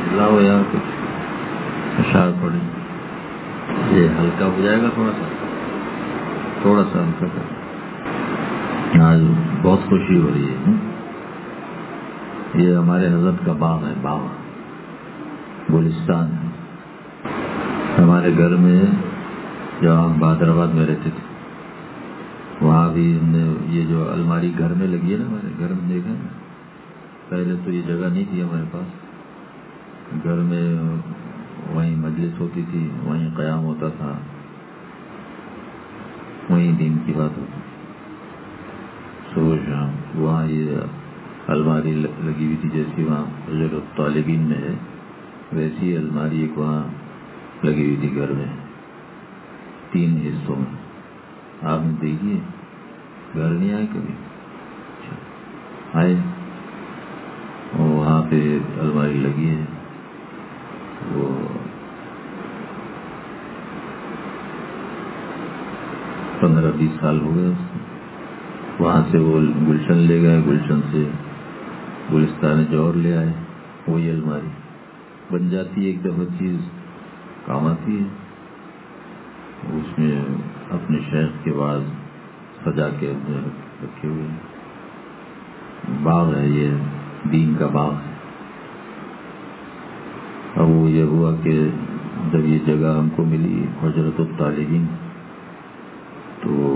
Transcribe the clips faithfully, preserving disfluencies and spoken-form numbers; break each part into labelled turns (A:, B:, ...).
A: لاؤ یار کچھ اشعار پڑھیں. یہ ہلکا ہو جائے گا تھوڑا سا تھوڑا سا ہلکا کر. آج بہت خوشی ہو رہی ہے. یہ ہمارے حضرت کا باغ ہے, باغ گلستان ہے. ہمارے گھر میں جب ہم بہادر آباد میں رہتے تھے وہاں بھی ہم نے یہ جو الماری گھر میں لگی ہے نا, ہمارے گھر میں دیکھا نا, پہلے تو یہ جگہ نہیں تھی ہمارے پاس. گھر میں وہیں مجلس ہوتی تھی, وہیں قیام ہوتا تھا, وہیں دین کی بات ہوتی. صبح شام وہاں یہ الماری لگی ہوئی تھی, جیسی وہاں حجر الطالبین میں ہے ویسی الماری ایک وہاں لگی ہوئی تھی گھر میں, تین حصوں میں. آپ نے دیکھیے, گھر نہیں آئے کبھی؟ آئے, وہاں پہ الماری لگی ہے. وہ پندرہ بیس سال ہو گئے. وہاں سے وہ گلشن لے گئے, گلشن سے گلستان جوہر لے آئے. وہی الماری بن جاتی ہے, ایک دفعہ چیز کام آتی ہے. اس میں اپنے شیخ کے بعد سجا کے رکھے ہوئے ہیں. باغ ہے یہ, دین کا باغ ہے. اب وہ یہ ہوا کہ جب یہ جگہ ہم کو ملی حجرت الطالبین, تو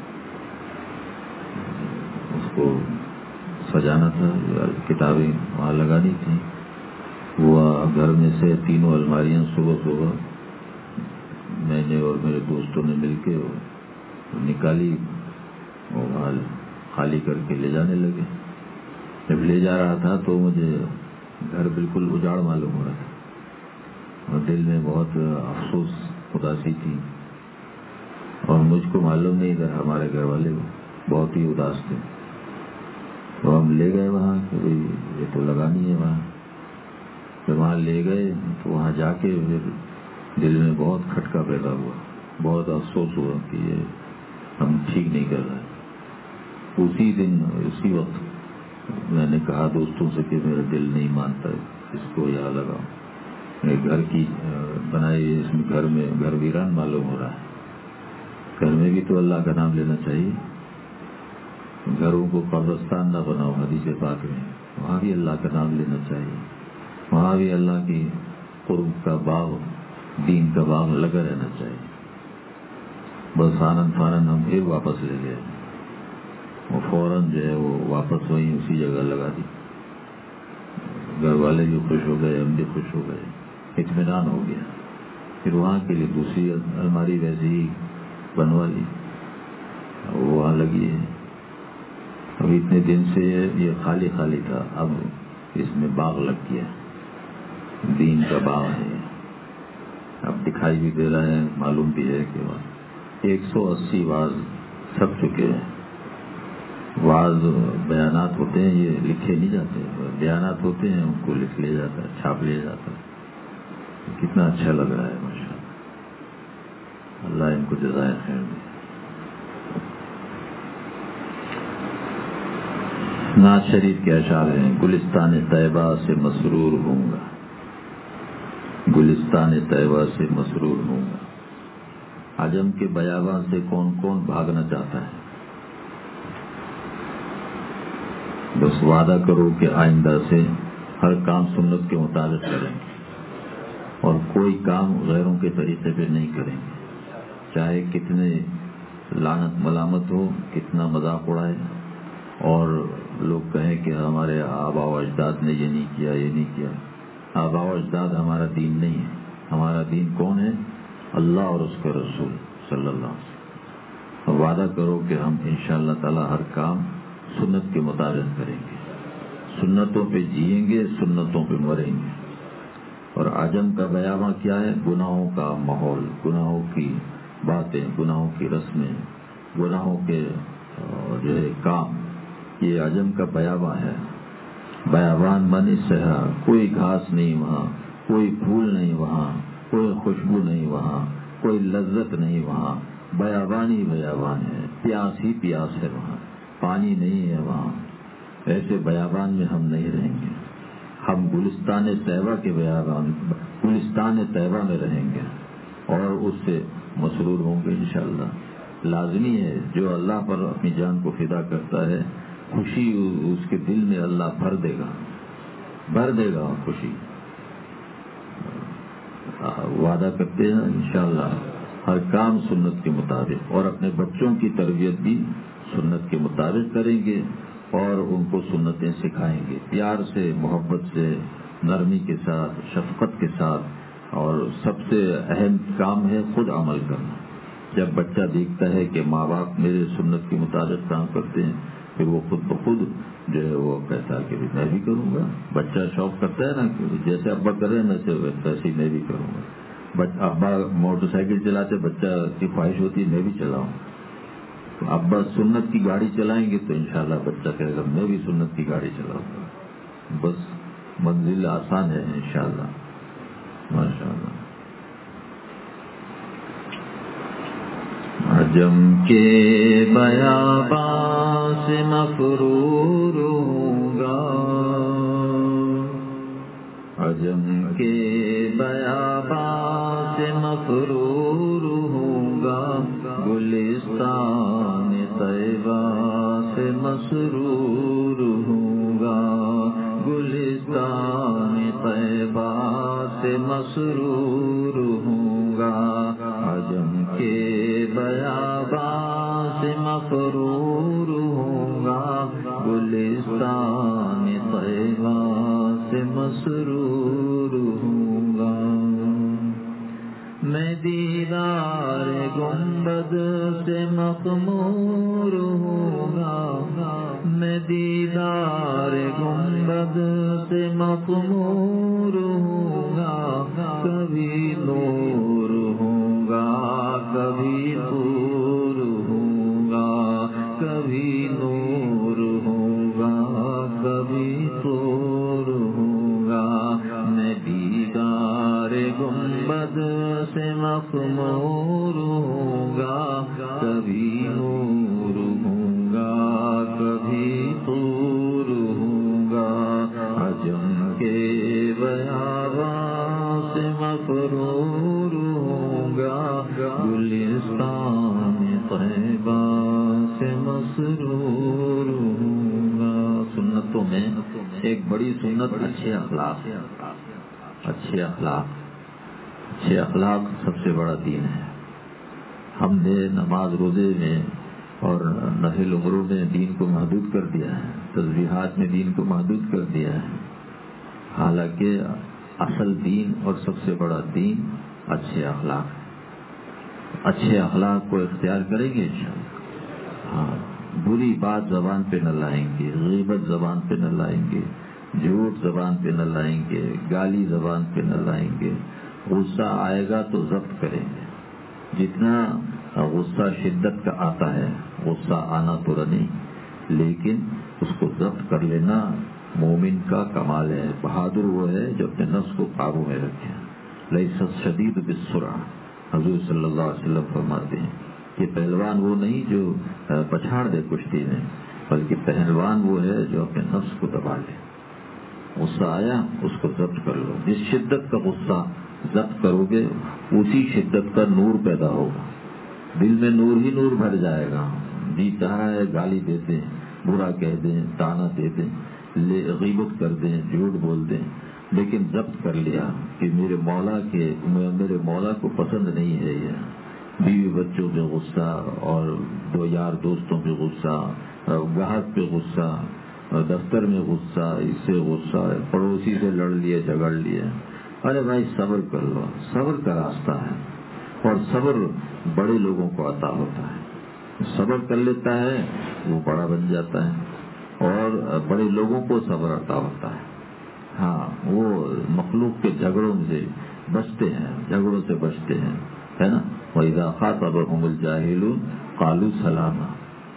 A: اس کو سجانا تھا, کتابیں وہاں لگانی تھیں. وہ گھر میں سے تینوں الماریاں صبح صبح میں نے اور میرے دوستوں نے مل کے نکالی اور وہاں خالی کر کے لے جانے لگے. جب لے جا رہا تھا تو مجھے گھر بالکل اجاڑ معلوم ہو رہا تھا اور دل میں بہت افسوس اداسی تھی. اور مجھ کو معلوم نہیں تھا, ہمارے گھر والے بہت ہی اداس تھے. تو ہم لے گئے وہاں کہ یہ تو لگانی ہے وہاں. جب وہاں لے گئے تو وہاں جا کے پھر دل میں بہت کھٹکا پیدا ہوا, بہت افسوس ہوا کہ یہ ہم ٹھیک نہیں کر رہے. اسی دن اسی وقت میں نے کہا دوستوں سے کہ میرا دل نہیں مانتا اس کو یہاں لگاؤ. میرے گھر کی بنائی اس میں گھر میں گھر ویران معلوم ہو رہا ہے. گھر میں بھی تو اللہ کا نام لینا چاہیے. گھروں کو قبرستان نہ بناؤ, حدیث پاک میں وہاں بھی اللہ کا نام لینا چاہیے. وہاں بھی اللہ کی قرب کا باغ, دین کا باغ لگا رہنا چاہیے. بس آنند فانند ہم پھر واپس لے گئے. وہ فوراً جو ہے وہ واپس وہیں اسی جگہ لگا دی. گھر والے بھی خوش ہو گئے, ہم بھی خوش ہو گئے, اطمینان ہو گیا. پھر وہاں کے لیے دوسری الماری ویسے ہی بنوا لی, وہ وہاں لگی ہے. اب اتنے دن سے یہ خالی خالی تھا, اب اس میں باغ لگ گیا, دین کا باغ ہے. اب دکھائی بھی دے رہا ہے, معلوم بھی ہے کہ ایک سو اسی واز چھپ چکے ہیں. واز بیانات ہوتے ہیں, یہ لکھے نہیں جاتے. بیانات ہوتے ہیں ان کو لکھ لیا جاتا ہے, چھاپ لیا جاتا ہے. کتنا اچھا لگ رہا ہے ماشاء اللہ. اللہ ان کو جزائے خیر دے. نعت شریف کے اشعار ہیں. گلستان طیبہ سے مسرور ہوں گا, گلستان طیبہ سے مسرور ہوں گا. عجم کے بیاباں سے کون کون بھاگنا چاہتا ہے. بس وعدہ کرو کہ آئندہ سے ہر کام سنت کے مطابق کریں گے اور کوئی کام غیروں کے طریقے پہ نہیں کریں گے, چاہے کتنے لعنت ملامت ہو, کتنا مذاق اڑائے اور لوگ کہیں کہ ہمارے آبا و اجداد نے یہ نہیں کیا یہ نہیں کیا. آبا و اجداد ہمارا دین نہیں ہے. ہمارا دین کون ہے؟ اللہ اور اس کے رسول صلی اللہ علیہ وسلم. وعدہ کرو کہ ہم انشاءاللہ تعالی ہر کام سنت کے مطابق کریں گے, سنتوں پہ جئیں گے, سنتوں پہ مریں گے. اور عجم کا بیاباں کیا ہے؟ گناہوں کا ماحول, گناہوں کی باتیں, گناہوں کی رسمیں, گناہوں کے جو ہے کام. یہ عجم کا بیاباں ہے. بیابان من صحرا, کوئی گھاس نہیں وہاں, کوئی پھول نہیں وہاں, کوئی خوشبو نہیں وہاں, کوئی لذت نہیں وہاں. بیابان ہی بیابان ہے, پیاس ہی پیاس ہے وہاں, پانی نہیں ہے وہاں. ایسے بیابان میں ہم نہیں رہیں گے. ہم گلستان طیبہ کے بیابان گلستان طیبہ میں رہیں گے اور اس سے مسرور ہوں گے انشاءاللہ۔ لازمی ہے جو اللہ پر اپنی جان کو فدا کرتا ہے، خوشی اس کے دل میں اللہ بھر دے گا، بھر دے گا خوشی۔ وعدہ کرتے ہیں انشاءاللہ ہر کام سنت کے مطابق، اور اپنے بچوں کی تربیت بھی سنت کے مطابق کریں گے اور ان کو سنتیں سکھائیں گے، پیار سے، محبت سے، نرمی کے ساتھ، شفقت کے ساتھ۔ اور سب سے اہم کام ہے خود عمل کرنا۔ جب بچہ دیکھتا ہے کہ ماں باپ میرے سنت کے مطابق کام کرتے ہیں، پھر وہ خود بخود جو ہے وہ کہتا ہے کہ میں بھی کروں گا۔ بچہ شوق کرتا ہے نا کہ جیسے ابا کر رہے ہیں ویسے ہی میں بھی کروں گا۔ ابا موٹر سائیکل چلاتے، بچہ کی خواہش ہوتی ہے میں بھی چلاؤں، تو ابا سنت کی گاڑی چلائیں گے تو انشاءاللہ بچہ کہے گا میں بھی سنت کی گاڑی چلاؤں گا۔ بس منزل آسان ہے انشاءاللہ، ماشاءاللہ۔ عجم کے بیاباں سے مفرور ہوں گا، عجم کے بیاباں سے مفرور ہوں گا، گلستان طیبہ سے مسرور ہوں گا، گلستان طیبہ سے مسرور ہوں گا، عجم کے بیاباں سے مفرور ہوں گا، گلستان طیبہ سے مسرور ہوں گا۔ میں دیدار گنبد سے مخمور ہوں گا، میں دیدار گنبد سے مخمور ہوں گا، کبھی نور ہوں گا کبھی نور ہوں گا، کبھی نور ہوں گا کبھی نور ہوں گا، میں دیدار گنبد سے مخمور ہوں گا، کبھی نور ہوں گا کبھی نور ہوں گا، عجم کے بیاباں سے مفرور ہوں گا، گلستان طیبہ سے مسرور ہوں گا۔ سنتوں میں ایک بڑی سنت اچھے اخلاق، اچھے اخلاق اچھے اخلاق سب سے بڑا دین ہے۔ ہم نے نماز روزے میں اور نفل عمروں میں دین کو محدود کر دیا ہے، تسبیحات میں دین کو محدود کر دیا ہے، حالانکہ اصل دین اور سب سے بڑا دین اچھے اخلاق ہے۔ اچھے اخلاق کو اختیار کریں گے انشاءاللہ، ہاں، بری بات زبان پہ نہ لائیں گے، غیبت زبان پہ نہ لائیں گے، جھوٹ زبان پہ نہ لائیں گے، گالی زبان پہ نہ لائیں گے، غصہ آئے گا تو ضبط کریں گے۔ جتنا غصہ شدت کا آتا ہے، غصہ آنا تو نہیں، لیکن اس کو ضبط کر لینا مومن کا کمال ہے۔ بہادر وہ ہے جو اپنے نفس کو قابو میں رکھے۔ لیس الشدید بالسرعہ، حضور صلی اللہ علیہ وسلم فرماتے ہیں کہ پہلوان وہ نہیں جو پچھاڑ دے کشتی میں، بلکہ پہلوان وہ ہے جو اپنے نفس کو دبا لے۔ غصہ آیا اس کو ضبط کر لو، جس شدت کا غصہ ضبط کرو گے اسی شدت کا نور پیدا ہوگا، دل میں نور ہی نور بھر جائے گا۔ جی چاہ رہا ہے گالی دے دیں، برا کہہ دیں، تانا دے دیں، غیبت کر دیں، جھوٹ بول دیں، لیکن ضبط کر لیا کہ میرے مولا کے میرے مولا کو پسند نہیں ہے یہ، بیوی بچوں پہ غصہ اور دو یار دوستوں پہ غصہ، گاہک پہ غصہ، دفتر میں غصہ، اس سے غصہ، پڑوسی سے لڑ لیے جھگڑ لیے۔ ارے بھائی صبر کر لو، صبر کا راستہ ہے، اور صبر بڑے لوگوں کو عطا ہوتا ہے۔ صبر کر لیتا ہے وہ بڑا بن جاتا ہے، اور بڑے لوگوں کو صبر عطا ہوتا ہے۔ ہاں، وہ مخلوق کے جھگڑوں سے بچتے ہیں، جھگڑوں سے بچتے ہیں، ہے نا۔ وَإِذَا خَاطَبَهُمُ الْجَاهِلُونَ قَالُوا سَلَامًا،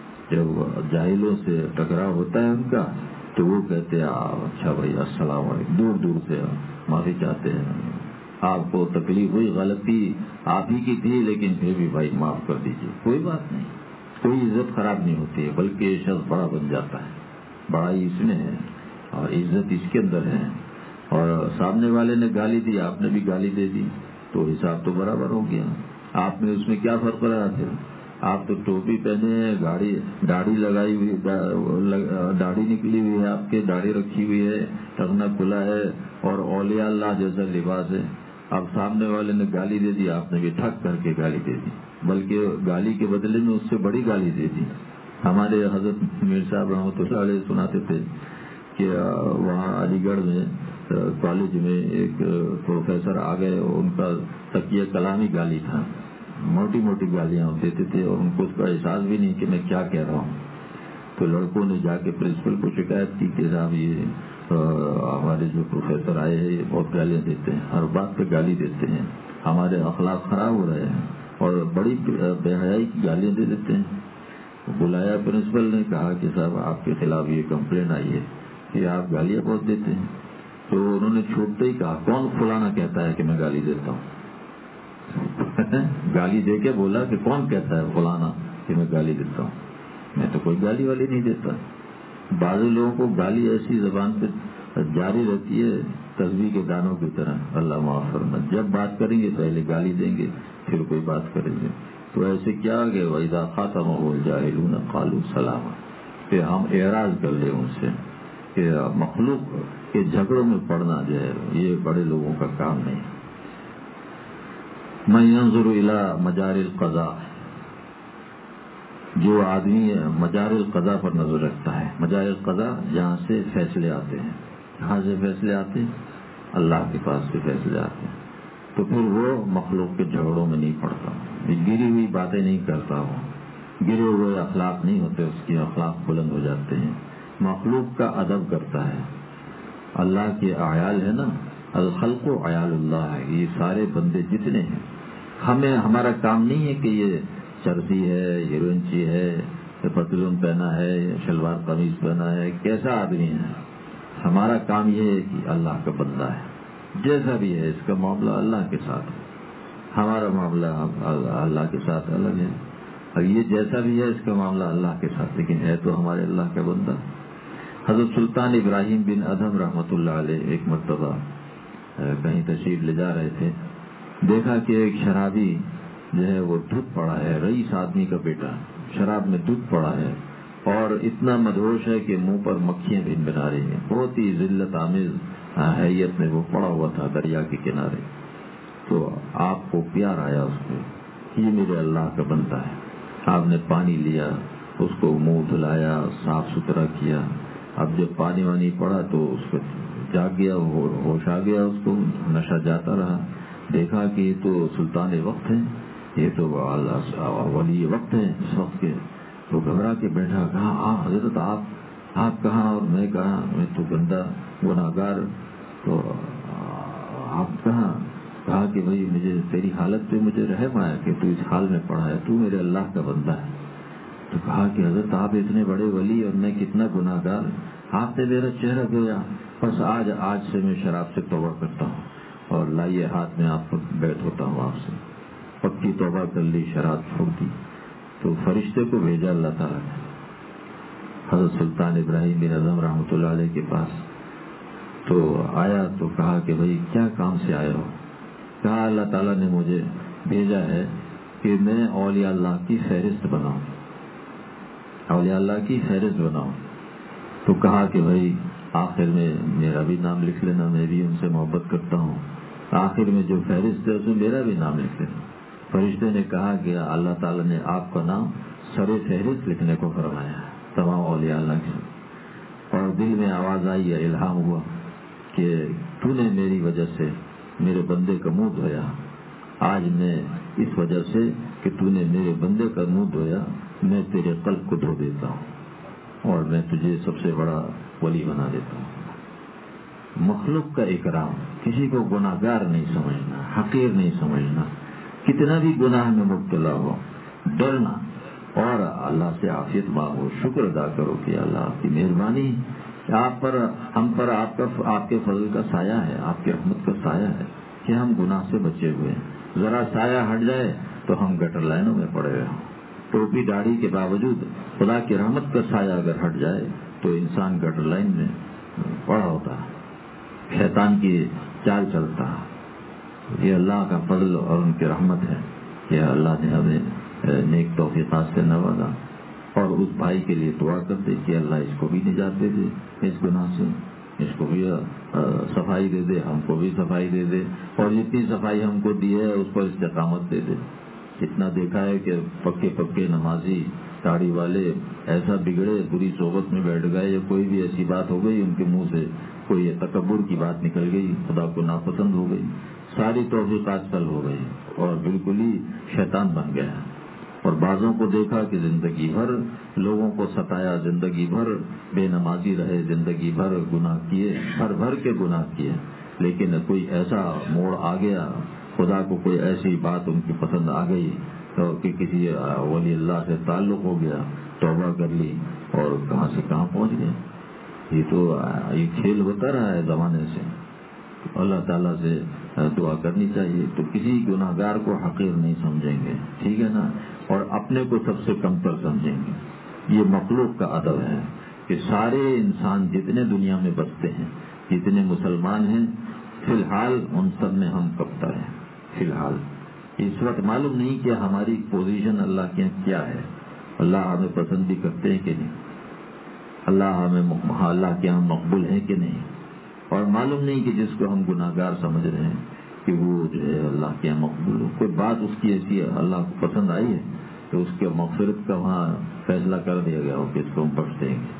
A: جب جاہلوں سے ٹکراؤ ہوتا ہے ان کا تو وہ کہتے ہیں اچھا بھائی السلام علیکم، دور دور سے معافی چاہتے ہیں، آپ کو تکلیف ہوئی، غلطی آپ ہی کی تھی، لیکن پھر بھی بھائی معاف کر دیجیے، کوئی بات نہیں، کوئی عزت خراب نہیں ہوتی ہے، بلکہ یہ شخص بڑا بن جاتا ہے، بڑائی اس میں ہے اور عزت اس کے اندر ہے۔ اور سامنے والے نے گالی دی، آپ نے بھی گالی دے دی، تو حساب تو برابر ہو گیا. آپ میں اس میں کیا فرق رہا پھر؟ آپ تو ٹوپی پہنے ہیں، گاڑی داڑھی لگائی ہوئی، داڑھی نکلی ہوئی ہے آپ کے، داڑھی رکھی ہوئی ہے، ٹخنا کھلا ہے اور اولیاء اللہ جیسا لباس ہے. اب سامنے والے نے گالی دے دی، آپ نے بھی ٹھک کر کے گالی دے دی، بلکہ گالی کے بدلے میں اس سے بڑی گالی دے دی. ہمارے حضرت میر صاحب رحمۃ اللہ علیہ سناتے تھے کہ وہاں علی گڑھ میں کالج میں ایک پروفیسر آ گئے، ان کا تکیہ کلامی گالی تھا، موٹی موٹی گالیاں دیتے تھے اور ان کو اس کا احساس بھی نہیں کہ میں کیا کہہ رہا ہوں. تو لڑکوں نے جا کے پرنسپل کو شکایت کی کہ صاحب یہ ہمارے جو پروفیسر آئے ہیں یہ بہت گالیاں دیتے ہیں، ہر بات پہ گالی دیتے ہیں، ہمارے اخلاق خراب ہو رہے ہیں اور بڑی بے حیائی کی گالیاں دے دیتے ہیں. بلایا پرنسپل نے، کہا کہ صاحب آپ کے خلاف یہ کمپلین آئی ہے کہ آپ گالیاں بہت دیتے ہیں. تو انہوں نے چھوٹتے ہی کہا کون فلانا کہتا ہے کہ میں گالی دیتا ہوں؟ گالی دے کے بولا کہ کون کہتا ہے فلانا کہ میں گالی دیتا ہوں؟ میں تو کوئی گالی والی نہیں دیتا. بعض لوگوں کو گالی ایسی زبان پہ جاری رہتی ہے تسبیح کے دانوں کی طرح، اللہ معاف فرما. جب بات کریں گے پہلے گالی دیں گے پھر کوئی بات کریں گے. تو ایسے کیا کہ وَإِذَا خَاطَبَهُمُ الْجَاهِلُونَ قَالُوا سَلَامًا، کہ ہم اعراض کر لیں ان سے کہ مخلوق کے جھگڑوں میں پڑنا جو ہے یہ بڑے لوگوں کا کام نہیں. مَن يَنظُرُ إِلَى مَجَارِ الْقَضَاءِ، جو آدمی مجار القضاء پر نظر رکھتا ہے. مجار القضاء جہاں سے فیصلے آتے ہیں، کہاں سے فیصلے آتے ہیں؟ اللہ کے پاس سے فیصلے آتے ہیں. تو پھر وہ مخلوق کے جھگڑوں میں نہیں پڑتا، گری ہوئی باتیں نہیں کرتا، ہو گرے ہوئے اخلاق نہیں ہوتے، اس کے اخلاق بلند ہو جاتے ہیں. مخلوق کا ادب کرتا ہے. اللہ کے اعیال ہے نا، الخلق عیال اللہ ہے، یہ سارے بندے جتنے ہیں. ہمیں ہمارا کام نہیں ہے کہ یہ چرسی ہے، ہیروئنچی ہے، پتلون پہنا ہے، شلوار قمیض پہنا ہے، کیسا آدمی ہے. ہمارا کام یہ ہے کہ اللہ کا بندہ ہے، جیسا بھی ہے اس کا معاملہ اللہ کے ساتھ ہے، ہمارا معاملہ اللہ کے ساتھ الگ ہے. اور یہ جیسا بھی ہے اس کا معاملہ اللہ کے ساتھ، لیکن ہے تو ہمارے اللہ کا بندہ. حضرت سلطان ابراہیم بن ادھم رحمۃ اللہ علیہ ایک مرتبہ کہیں تشریف لے جا رہے تھے، دیکھا کہ ایک شرابی جو ہے وہ دھت پڑا ہے، رئیس آدمی کا بیٹا شراب میں دھت پڑا ہے اور اتنا مدہوش ہے کہ منہ پر مکھیاں بھن بنا رہی ہیں. بہت ہی ذلت آمیز حیت میں وہ پڑا ہوا تھا دریا کے کنارے. تو آپ کو پیار آیا اس کو، یہ میرے اللہ کا بندہ ہے. آپ نے پانی لیا، اس کو منہ دھلایا، صاف ستھرا کیا. اب جب پانی وانی پڑا تو اس کو جاگ گیا، ہوش آ گیا، اس کو نشہ جاتا رہا. دیکھا کہ یہ تو سلطان وقت ہے، یہ تو ولی وقت ہے اس وقت کے. تو گھبرا کے بیٹھا، کہا آپ حضرت آپ آپ کہاں اور میں کہاں، میں تو گندا گناہگار، تو آپ کہاں. کہا کہ بھائی مجھے تیری حالت پہ مجھے رحم آیا کہ تو اس حال میں پڑا ہے، تو میرے اللہ کا بندہ ہے. تو کہا کہ حضرت آپ اتنے بڑے ولی اور میں کتنا گناہگار، آپ نے میرا چہرہ دھویا، بس آج آج سے میں شراب سے توبہ کرتا ہوں اور لائیے ہاتھ میں آپ کو بیعت ہوتا ہوں آپ سے. پکی توبہ کر لی، شراب چھوڑ دی. تو فرشتے کو بھیجا اللہ تعالیٰ نے حضرت سلطان ابراہیم بن ادھم رحمۃ اللہ علیہ کے پاس. تو آیا تو کہا کہ بھائی کیا کام سے آئے ہو؟ کہا اللہ تعالیٰ نے مجھے بھیجا ہے کہ میں اولیاء اللہ کی فہرست بناؤں، اولیاء اللہ کی فہرست بناؤں. تو کہا کہ بھائی آخر میں میرا بھی نام لکھ لینا، میں بھی ان سے محبت کرتا ہوں، آخر میں جو فہرست ہے اس میں میرا بھی نام لکھ لینا. فرشتے نے کہا کہ اللہ تعالیٰ نے آپ کا نام سر فہرست لکھنے کو فرمایا ہے تمام اولیاء اللہ کے. اور دل میں آواز آئی یا الہام ہوا کہ تو نے میری وجہ سے میرے بندے کا منہ دھویا، آج میں اس وجہ سے کہ تو نے میرے بندے کا منہ دھویا میں تیرے قلب کو دھو دیتا ہوں اور میں تجھے سب سے بڑا ولی بنا دیتا ہوں. مخلوق کا اکرام، کسی کو گناہگار نہیں سمجھنا، حقیر نہیں سمجھنا. کتنا بھی گناہ میں مبتلا ہو ڈرنا اور اللہ سے عافیت مانگو، شکر ادا کرو کہ اللہ آپ کی مہربانی آپ پر، ہم پر آپ کا آپ کے فضل کا سایہ ہے، آپ کی رحمت کا سایہ ہے کہ ہم گناہ سے بچے ہوئے ہیں. ذرا سایہ ہٹ جائے تو ہم گٹر لائنوں میں پڑے ہوئے ہوں. ٹوپی داڑھی کے باوجود خدا کی رحمت کا سایہ اگر ہٹ جائے تو انسان گٹر لائن میں پڑا ہوتا ہے. شیطان کی چال چلتا. یہ اللہ کا فضل اور ان کی رحمت ہے کہ اللہ نے ہمیں نیک توفیقات سے نوازا. اور اس بھائی کے لیے دعا کرتے کہ اللہ اس کو بھی نجات دے دے اس گناہ سے, اس کو بھی صفائی دے دے, ہم کو بھی صفائی دے دے, اور جتنی صفائی ہم کو دی ہے اس پر استقامت دے دے. اتنا دیکھا ہے کہ پکے پکے نمازی داڑھی والے ایسا بگڑے, بری صحبت میں بیٹھ گئے, یا کوئی بھی ایسی بات ہو گئی ان کے منہ سے, کوئی تکبر کی بات نکل گئی, خدا کو ناپسند ہو گئی, ساری توفیقات سل ہو گئی اور بالکل ہی شیطان بن گیا. اور بعضوں کو دیکھا کہ زندگی بھر لوگوں کو ستایا, زندگی بھر بے نمازی رہے, زندگی بھر گناہ کیے, بھر بھر کے گناہ کیے, لیکن کوئی ایسا موڑ آ گیا, خدا کو کوئی ایسی بات ان کی پسند آ گئی تو کہ کسی ولی اللہ سے تعلق ہو گیا, توبہ کر لی اور کہاں سے کہاں پہنچ گئے. یہ تو یہ کھیل ہوتا رہا ہے زمانے سے. اللہ تعالیٰ سے دعا کرنی چاہیے. تو کسی گناہ گار کو حقیر نہیں سمجھیں گے, ٹھیک ہے نا, اور اپنے کو سب سے کمتر سمجھیں گے. یہ مخلوق کا ادب ہے کہ سارے انسان جتنے دنیا میں بستے ہیں, جتنے مسلمان ہیں, فی الحال ان سب میں ہم کمتر ہیں. فی الحال اس وقت معلوم نہیں کہ ہماری پوزیشن اللہ کے کیا ہے. اللہ ہمیں پسند بھی کرتے ہیں کہ نہیں, اللہ ہمیں اللہ کے ہم مقبول ہیں کہ نہیں, اور معلوم نہیں کہ جس کو ہم گناہ گار سمجھ رہے ہیں کہ وہ جو ہے اللہ کے یہاں مقبول ہو. کوئی بات اس کی ایسی اللہ کو پسند آئی ہے تو اس کے مغفرت کا وہاں فیصلہ کر دیا گیا ہو کہ اس کو ہم بخش دیں گے,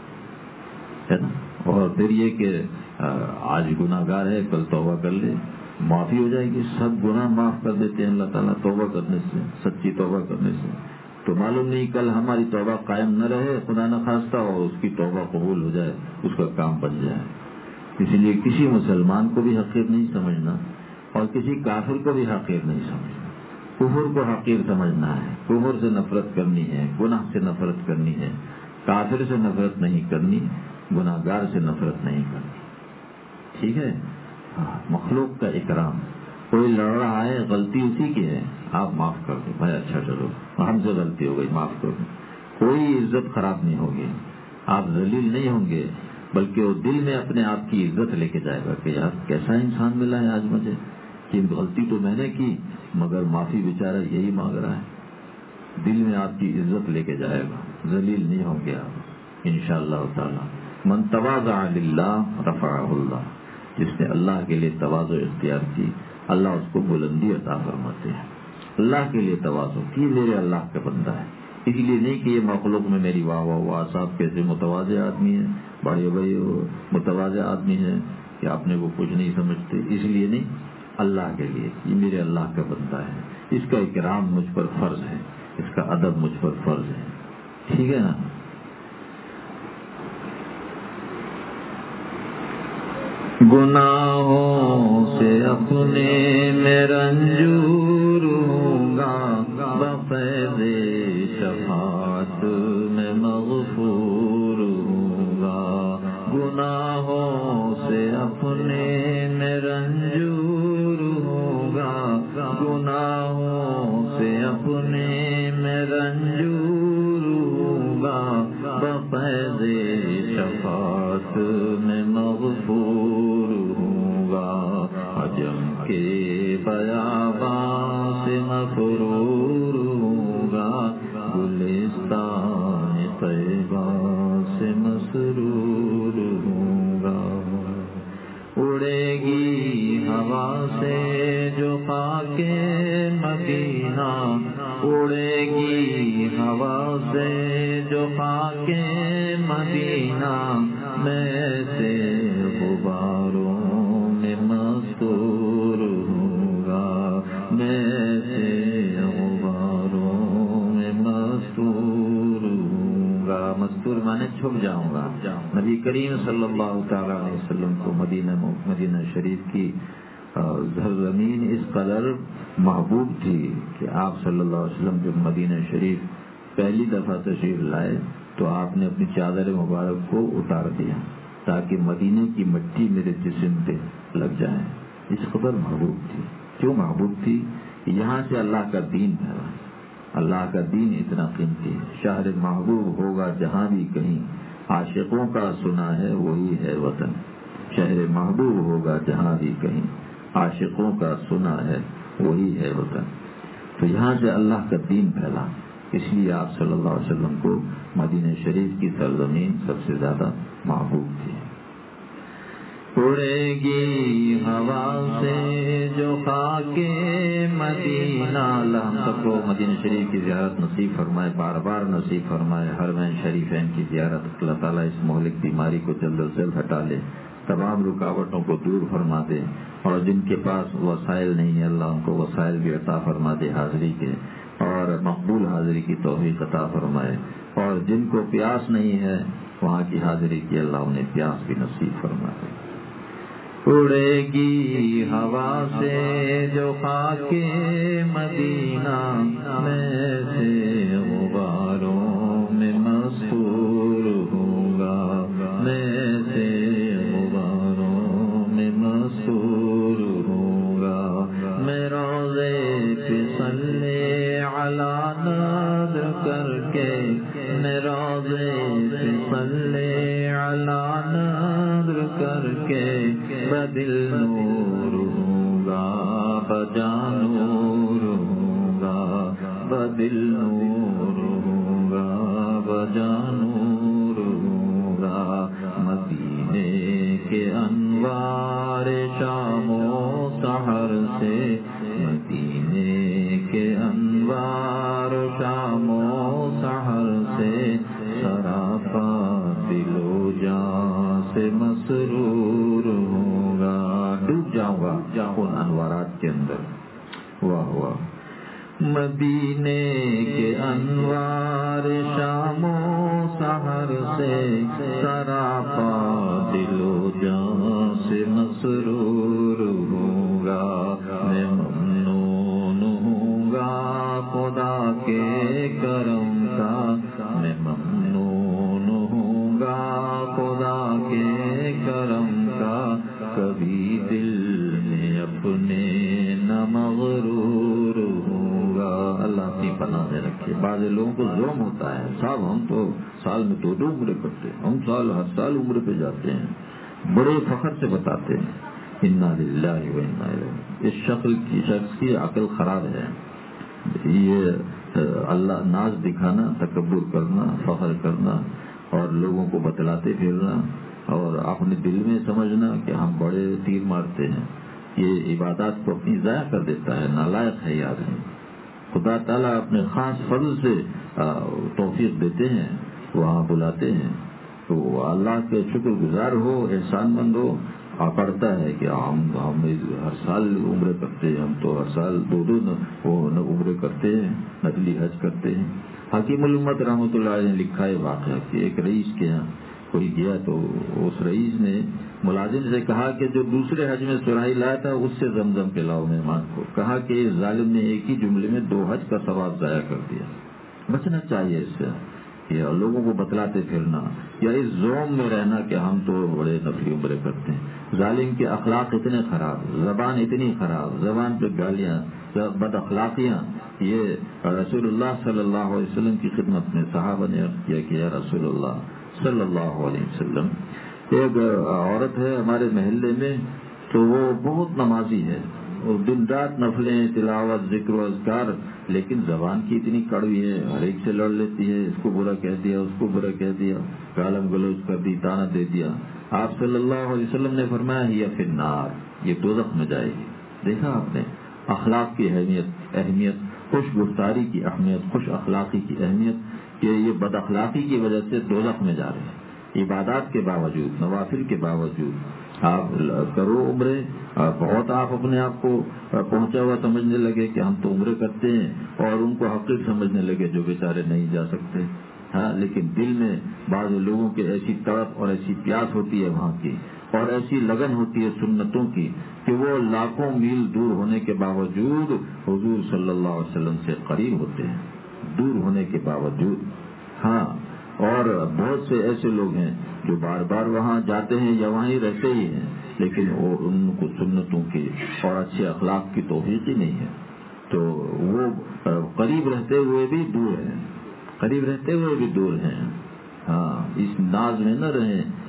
A: ہے نا. اور پھر یہ کہ آج گناہ گار ہے, کل توبہ کر لے, معافی ہو جائے گی. سب گناہ معاف کر دیتے ہیں اللہ تعالیٰ توبہ کرنے سے, سچی توبہ کرنے سے. تو معلوم نہیں کل ہماری توبہ قائم نہ رہے, خدا نہ خواستہ, اور اس کی توبہ قبول ہو جائے, اس کا کام بن جائے. اس لیے کسی مسلمان کو بھی حقیر نہیں سمجھنا اور کسی کافر کو بھی حقیر نہیں سمجھنا. کفر کو حقیر سمجھنا ہے, کفر سے نفرت کرنی ہے, گناہ سے نفرت کرنی ہے. کافر سے نفرت نہیں کرنی, گناہ گار سے نفرت نہیں کرنی, ٹھیک ہے. مخلوق کا اکرام. کوئی لڑ رہا ہے, غلطی اسی کی ہے, آپ معاف کر دو بھائی, اچھا چلو ہم سے غلطی ہو گئی, معاف کر دو. کوئی عزت خراب نہیں ہوگی, آپ ذلیل نہیں ہوں گے, بلکہ وہ دل میں اپنے آپ کی عزت لے کے جائے گا کہ یار کیسا انسان ملا ہے آج مجھے, کہ غلطی تو میں نے کی مگر معافی بیچارہ یہی مانگ رہا ہے. دل میں آپ کی عزت لے کے جائے گا, ذلیل نہیں ہوں گے آپ انشاءاللہ تعالی. من تواضع للہ رفعہ اللہ. جس نے اللہ کے لیے تواضع اختیار کی, اللہ اس کو بلندی عطا فرماتے ہیں. اللہ کے لیے تواضع کی, میرے اللہ کا بندہ ہے, اس لیے نہیں کہ یہ مخلوق میں میری واہ واہ واہ صاحب کیسے متواضع آدمی ہے, بڑے بڑے متواضع آدمی ہے کہ اپنے کو کچھ نہیں سمجھتے, اس لیے نہیں, اللہ کے لیے یہ میرے اللہ کا بندہ ہے, اس کا اکرام مجھ پر فرض ہے, اس کا ادب مجھ پر فرض ہے, ٹھیک ہے نا. گناہوں سے اپنے میں رنجور ہوں گا, بفیض شفاعت میں مغفور ہوں گا. گناہوں سے اپنے میں رنجور ہوں گا, گناہوں سے اپنے میں رنجور ہوں گا, بفیض شفاعت میں مغفور ہوں گا. عجم کے بیاباں سے مفرور ہوں گا, گلستان طیبہ سے مسرور ہوں گا. اڑے گی ہوا سے جو خاک مدینہ, اڑے گی ہوا سے جو خاک مدینہ, میں سے غباروں میں مستور ہوں گا, میں سے غباروں میں مستور ہوں گا. مستور مانے چھپ جاؤں گا. نبی کریم صلی اللہ تعالیٰ علیہ وسلم کو مدینہ مدینہ شریف کی زمین اس قدر محبوب تھی کہ آپ صلی اللہ علیہ وسلم جب مدینہ شریف پہلی دفعہ تشریف لائے تو آپ نے اپنی چادر مبارک کو اتار دیا تاکہ مدینے کی مٹی میرے جسم پہ لگ جائے. اس قدر محبوب تھی. کیوں محبوب تھی؟ یہاں سے اللہ کا دین پھیلا. اللہ کا دین اتنا قیمتی ہے. شہر محبوب ہوگا جہاں بھی کہیں, عاشقوں کا سنا ہے وہی ہے وطن. شہر محبوب ہوگا جہاں بھی کہیں، عاشقوں کا سنا ہے وہی ہے وطن۔ تو یہاں سے اللہ کا دین پھیلا، اس لیے آپ صلی اللہ علیہ وسلم کو مدینہ شریف کی سرزمین سب سے زیادہ محبوب تھی۔ اڑے گی ہوا سے جو خاک مدینہ، اللہ ہم سب کو مدینہ شریف کی زیارت نصیب فرمائے، بار بار نصیب فرمائے۔ حرمین شریفین کی زیارت، اللہ تعالیٰ اس مہلک بیماری کو جلد از جلد ہٹا لے، تمام رکاوٹوں کو دور فرما دے، اور جن کے پاس وسائل نہیں ہے اللہ ان کو وسائل بھی عطا فرما دے حاضری کے، اور مقبول حاضری کی توفیق عطا فرمائے، اور جن کو پیاس نہیں ہے وہاں کی حاضری کی اللہ انہیں پیاس بھی نصیب فرمائے۔ اڑے گی ہوا سے جو خاک مدینہ، میں سے غباروں میں مسحور ہوں گا، میں سے غباروں میں مسحور ہوں گا، میں روضے پہ صلی علی نظر کر کے، میں روضے پہ صلی علی نظر کر کے، بدل نور ہوں گا بجان نور ہوں گا، بدل نور ہوں گا بجان نور ہوں گا، مدینے کے انوار شام و سحر سے، مدینے کے انوار شام و سحر سے، سراپا دل و جان سے مسرور ہوں گا، ڈوب جاؤں گا ان انوارات کے اندر۔ واہ واہ، مدینے کے انوار شام و سحر سے، سراپا دل و جان سے مسرور ہوں گا، میں ممنون ہوں گا خدا کے کرم کا، میں ممنون ہوں گا خدا کے کرم کا، کبھی دل میں اپنے نہ مغرور ہوں گا۔ اللہ اپنی پناہ میں رکھے۔ بعض لوگوں کو ظلم ہوتا ہے، صاحب ہم تو سال میں دو دو عمرے کرتے ہیں، ہم سال ہر سال عمرے پہ جاتے ہیں، بڑے فخر سے بتاتے ہیں۔ انا للہ و انا الیہ، اس شخص کی شخص کی عقل خراب ہے۔ یہ اللہ ناز دکھانا، تکبر کرنا، فخر کرنا، اور لوگوں کو بتلاتے پھرنا، اور اپنے دل میں سمجھنا کہ ہم بڑے تیر مارتے ہیں، یہ عبادات کو اپنی ضائع کر دیتا ہے۔ نالائق ہے یہ آدمی۔ خدا تعالیٰ اپنے خاص فضل سے توفیق دیتے ہیں، وہاں بلاتے ہیں تو اللہ کے شکر گزار ہو، احسان مند ہو۔ پڑتا ہے کہ ہم ہم ہر سال عمرے کرتے ہیں، ہم تو ہر سال دو دو عمرے کرتے ہیں، نقلی حج کرتے ہیں۔ حکیم الامت رحمۃ اللہ علیہ نے لکھا ہے واقعہ کہ ایک رئیس کے یہاں کوئی گیا تو اس رئیس نے ملازم سے کہا کہ جو دوسرے حج میں سراہی لایا تھا اس سے زمزم پلاؤ مہمان کو۔ کہا کہ اس ظالم نے ایک ہی جملے میں دو حج کا ثواب ضائع کر دیا۔ بچنا چاہیے اس سے، یا لوگوں کو بتلاتے پھرنا، یا اس زوم میں رہنا کہ ہم تو بڑے نفلی عمرے کرتے ہیں۔ ظالم کے اخلاق اتنے خراب، زبان اتنی خراب، زبان پہ گالیاں، بد اخلاقیاں۔ یہ رسول اللہ صلی اللہ علیہ وسلم کی خدمت میں صحابہ نے عرض کیا کہ یا رسول اللہ صلی اللہ علیہ وسلم، ایک عورت ہے ہمارے محلے میں تو وہ بہت نمازی ہے، وہ دن رات نفلیں، تلاوت، ذکر و اذکار، لیکن زبان کی اتنی کڑوی ہے، ہر ایک سے لڑ لیتی ہے، اس کو برا کہہ دیا، اس کو برا کہہ دیا، گالم گلوچ کر دی، تانا دے دیا۔ آپ صلی اللہ علیہ وسلم نے فرمایا یہ فی النار، یہ دوزخ میں جائے گی۔ دیکھا آپ نے اخلاق کی اہمیت اہمیت خوش گفتاری کی اہمیت، خوش اخلاقی کی اہمیت، کہ یہ بد اخلاقی کی وجہ سے دوزخ میں جا رہے ہیں۔ عبادات کے باوجود، نوافل کے باوجود آپ کرو عمرے، بہت آپ اپنے آپ کو پہنچا ہوا سمجھنے لگے کہ ہم تو عمرے کرتے ہیں، اور ان کو حقیق سمجھنے لگے جو بیچارے نہیں جا سکتے۔ ہاں، لیکن دل میں بعض لوگوں کی ایسی تڑپ اور ایسی پیاس ہوتی ہے وہاں کی، اور ایسی لگن ہوتی ہے سنتوں کی، کہ وہ لاکھوں میل دور ہونے کے باوجود حضور صلی اللہ علیہ وسلم سے قریب ہوتے ہیں، دور ہونے کے باوجود۔ ہاں، اور بہت سے ایسے لوگ ہیں جو بار بار وہاں جاتے ہیں یا وہیں رہتے ہی ہیں، لیکن وہ ان کو سنتوں کی اور اچھے اخلاق کی توفیق ہی نہیں ہے، تو وہ قریب رہتے ہوئے بھی دور ہیں، قریب رہتے ہوئے بھی دور ہیں۔ ہاں، اس ناز میں نہ رہیں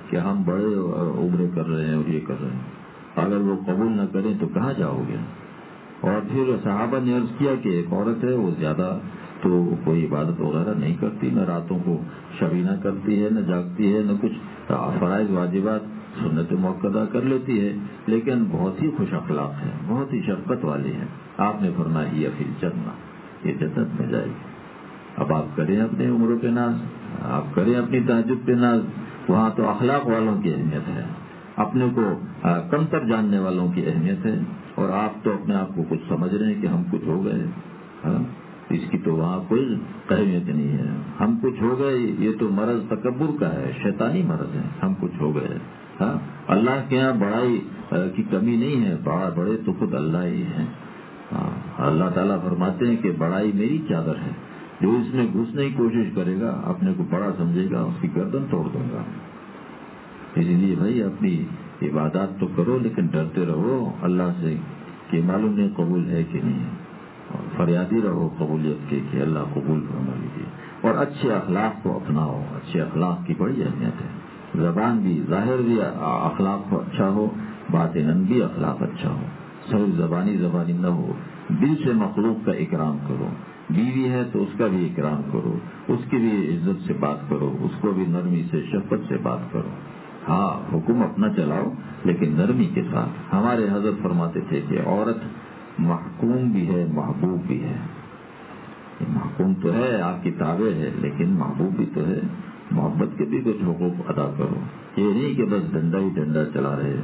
A: کہ ہم بڑے عمرے کر رہے ہیں اور یہ کر رہے ہیں، اگر وہ قبول نہ کریں تو کہاں جاؤ گے؟ اور پھر صحابہ نے عرض کیا کہ ایک عورت ہے، وہ زیادہ تو کوئی عبادت وغیرہ نہیں کرتی، نہ راتوں کو شبینہ کرتی ہے، نہ جاگتی ہے، نہ کچھ فرائض واجبات سنت موقع کر لیتی ہے، لیکن بہت ہی خوش اخلاق ہے، بہت ہی شفقت والی ہے۔ آپ نے فرمایا یہ فی الجنہ، یہ جنت میں جائے گی۔ اب آپ کریں اپنے عمروں پہ ناز، آپ کریں اپنی تہجد پہ ناز، وہاں تو اخلاق والوں کی اہمیت ہے، اپنے کو کمتر جاننے والوں کی اہمیت ہے، اور آپ تو اپنے آپ کو کچھ سمجھ رہے ہیں کہ ہم کچھ ہو گئے، ہاں اس کی تو وہاں کوئی اہمیت نہیں ہے۔ ہم کچھ ہو گئے، یہ تو مرض تکبر کا ہے، شیطانی مرض ہے، ہم کچھ ہو گئے۔ ہاں اللہ کے یہاں بڑائی کی کمی نہیں ہے، بڑا بڑے تو خود اللہ ہی ہیں۔ اللہ تعالیٰ فرماتے ہیں کہ بڑائی میری چادر ہے، جو اس میں گھسنے کی کوشش کرے گا، اپنے کو بڑا سمجھے گا، اس کی گردن توڑ دوں گا۔ اسی لیے بھائی اپنی عبادات تو کرو، لیکن ڈرتے رہو اللہ سے کہ معلوم نہیں قبول ہے کہ نہیں، اور فریادی رہو قبولیت کے کہ اللہ قبول فرما لیجیے، اور اچھے اخلاق کو اپناؤ۔ اچھے اخلاق کی بڑی اہمیت ہے، زبان بھی ظاہر بھی اخلاق اچھا ہو، باطناً بھی اخلاق اچھا ہو، صرف زبانی زبانی نہ ہو، دل سے مخلوق کا اکرام کرو، بیوی ہے تو اس کا بھی اکرام کرو، اس کی بھی عزت سے بات کرو، اس کو بھی نرمی سے شفقت سے بات کرو۔ ہاں حکم اپنا چلاؤ لیکن نرمی کے ساتھ۔ ہمارے حضرت فرماتے تھے کہ عورت محکوم بھی ہے محبوب بھی ہے، محکوم تو ہے آپ کی تابع ہے لیکن محبوب بھی تو ہے، محبت کے بھی کچھ حقوق ادا کرو، یہ نہیں کہ بس ڈنڈا ہی ڈنڈا چلا رہے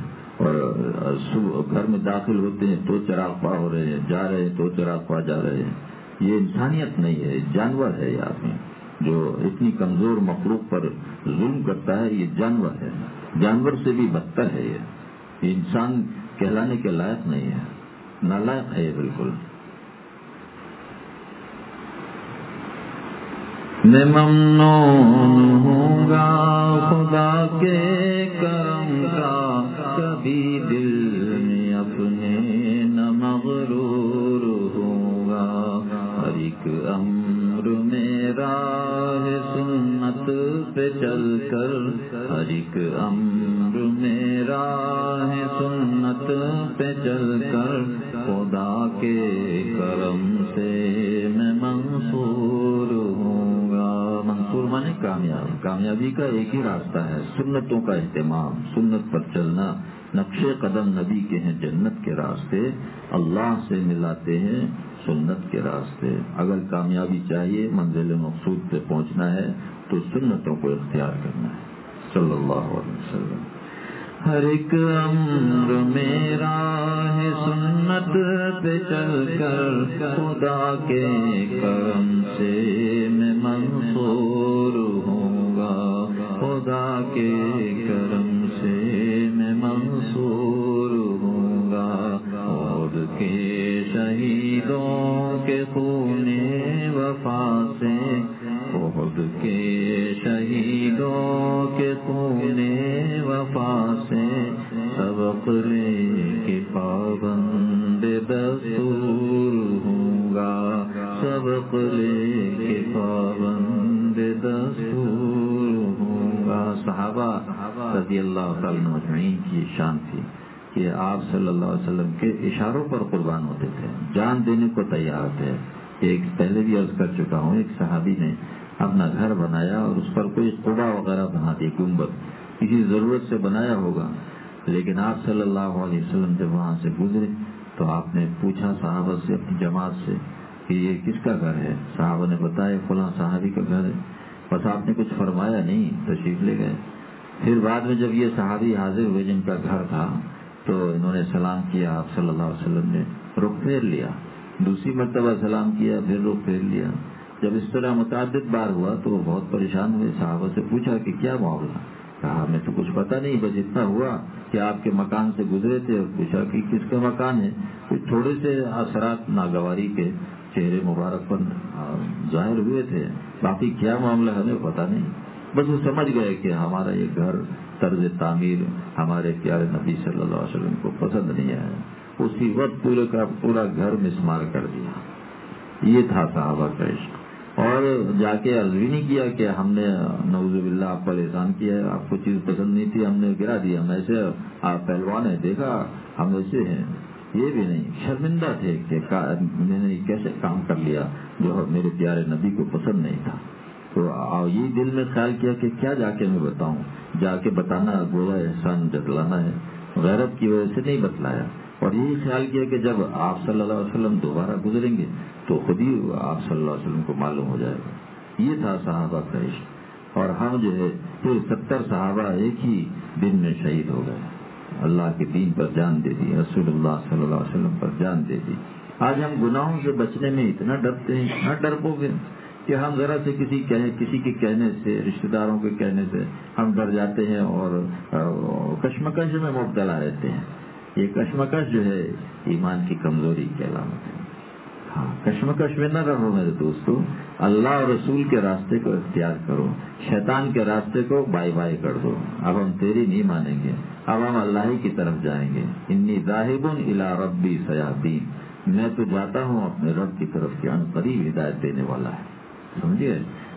A: اور گھر میں داخل ہوتے ہیں تو چراغ پا ہو رہے ہیں، جا رہے ہیں تو چراغ پا جا رہے ہیں۔ یہ انسانیت نہیں ہے، جانور ہے۔ یہ آدمی جو اتنی کمزور مخلوق پر ظلم کرتا ہے یہ جانور ہے، جانور سے بھی بدتر ہے۔ یہ یہ انسان کہلانے کے لائق نہیں ہے، نالائق ہے یہ بالکل۔ میں ممنون ہوں گا خدا کے کرم کا، کبھی دل میں اپنے نہ مغرور ہوں گا۔ ہر ایک امر میرا ہے سنت پہ چل کر، ہر ایک امر میرا ہے سنت پہ چل کر، خدا کے کرم سے میں منصور ہوں۔ منصور مانے کامیاب، کامیابی کا ایک ہی راستہ ہے سنتوں کا اہتمام، سنت پر چلنا۔ نقش قدم نبی کے ہیں جنت کے راستے، اللہ سے ملاتے ہیں سنت کے راستے۔ اگر کامیابی چاہیے، منزل مقصود پہ پہنچنا ہے تو سنتوں کو اختیار کرنا ہے۔ صلی اللہ علیہ وسلم۔ ہر ایک امر میرا ہے سنت پہ چل کر، خدا کے کرم سے میں منصور ہوں گا، خدا کے کرم سے میں منصور ہوں گا۔ عہد کے شہیدوں کے خون وفا سے، عہد کے شہیدوں کے خون وفا سے، سبق لے کے پابند دستور ہوں گا، سبق لے کے پابند دستور ہوں گا۔ صحابہ رضی اللہ تعالیٰ مجمعین کی شان تھی کہ آپ صلی اللہ علیہ وسلم کے اشاروں پر قربان ہوتے تھے، جان دینے کو تیار تھے۔ ایک پہلے بھی عرض کر چکا ہوں، ایک صحابی نے اپنا گھر بنایا اور اس پر کوئی قبا وغیرہ بنا دی، گنبد کسی ضرورت سے بنایا ہوگا، لیکن آپ صلی اللہ علیہ وسلم جب وہاں سے گزرے تو آپ نے پوچھا صحابہ سے، اپنی جماعت سے کہ یہ کس کا گھر ہے؟ صحابہ نے بتایا فلاں صحابی کا گھر ہے، بس آپ نے کچھ فرمایا نہیں، تشریف لے گئے۔ پھر بعد میں جب یہ صحابی حاضر ہوئے جن کا گھر تھا تو انہوں نے سلام کیا، آپ صلی اللہ علیہ وسلم نے رخ پھیر لیا، دوسری مرتبہ سلام کیا، پھر رخ پھیر لیا۔ جب اس طرح متعدد بار ہوا تو وہ بہت پریشان ہوئے، صحابہ سے پوچھا کہ کیا معاملہ؟ کہا ہمیں تو کچھ پتا نہیں، بس اتنا ہوا کہ آپ کے مکان سے گزرے تھے اور پوچھا کہ کس کا مکان ہے۔ کچھ تھوڑے سے اثرات ناگواری کے چہرے مبارک پر ظاہر ہوئے تھے، باقی کیا معاملہ ہمیں پتا نہیں۔ بس وہ سمجھ گئے کہ ہمارا یہ گھر طرز تعمیر ہمارے پیارے نبی صلی اللہ علیہ وسلم کو پسند نہیں آیا، اسی وقت پورے کا پورا گھر مسمار کر دیا۔ یہ تھا صحابہ کا عشق۔ اور جا کے عرض بھی نہیں کیا کہ ہم نے نعوذ باللہ آپ پر احسان کیا ہے، آپ کو چیز پسند نہیں تھی ہم نے گرا دیا، ہم ایسے آپ پہلوان ہیں دیکھا ہم ایسے ہیں، یہ بھی نہیں، شرمندہ تھے کہ میں نے کیسے کام کر لیا جو میرے پیارے نبی کو پسند نہیں تھا۔ تو یہ دل میں خیال کیا کہ کیا جا کے میں بتاؤں، جا کے بتانا گویا احسان جتلانا ہے، غیرت کی وجہ سے نہیں بتلایا، اور یہی خیال کیا کہ جب آپ صلی اللہ علیہ وسلم دوبارہ گزریں گے تو خود ہی آپ صلی اللہ علیہ وسلم کو معلوم ہو جائے گا۔ یہ تھا صحابہ کا عشق، اور ہم جو ہے پھر ستر صحابہ ایک ہی دن میں شہید ہو گئے، اللہ کے دین پر جان دے دی، رسول اللہ صلی اللہ علیہ وسلم پر جان دے دی۔ آج ہم گناہوں سے بچنے میں اتنا ڈرتے ہیں، اتنا ڈرپوک ہیں کہ ہم ذرا سے کسی کہنے کسی کے کہنے سے، رشتہ داروں کے کہنے سے ہم ڈر جاتے ہیں اور کشمکش میں مبتلا رہتے ہیں۔ یہ کشمکش جو ہے ایمان کی کمزوری کی علامت ہے۔ ہاں، کشمکش میں نہ رہو میرے دوستو، اللہ اور رسول کے راستے کو اختیار کرو، شیطان کے راستے کو بائی بائی کر دو۔ اب ہم تیری نہیں مانیں گے، اب ہم اللہ ہی کی طرف جائیں گے۔ انی ذاہب الی ربی سیہدین، میں تو جاتا ہوں اپنے رب کی طرف کے ان قریب ہدایت دینے والا ہے۔ سمجھے؟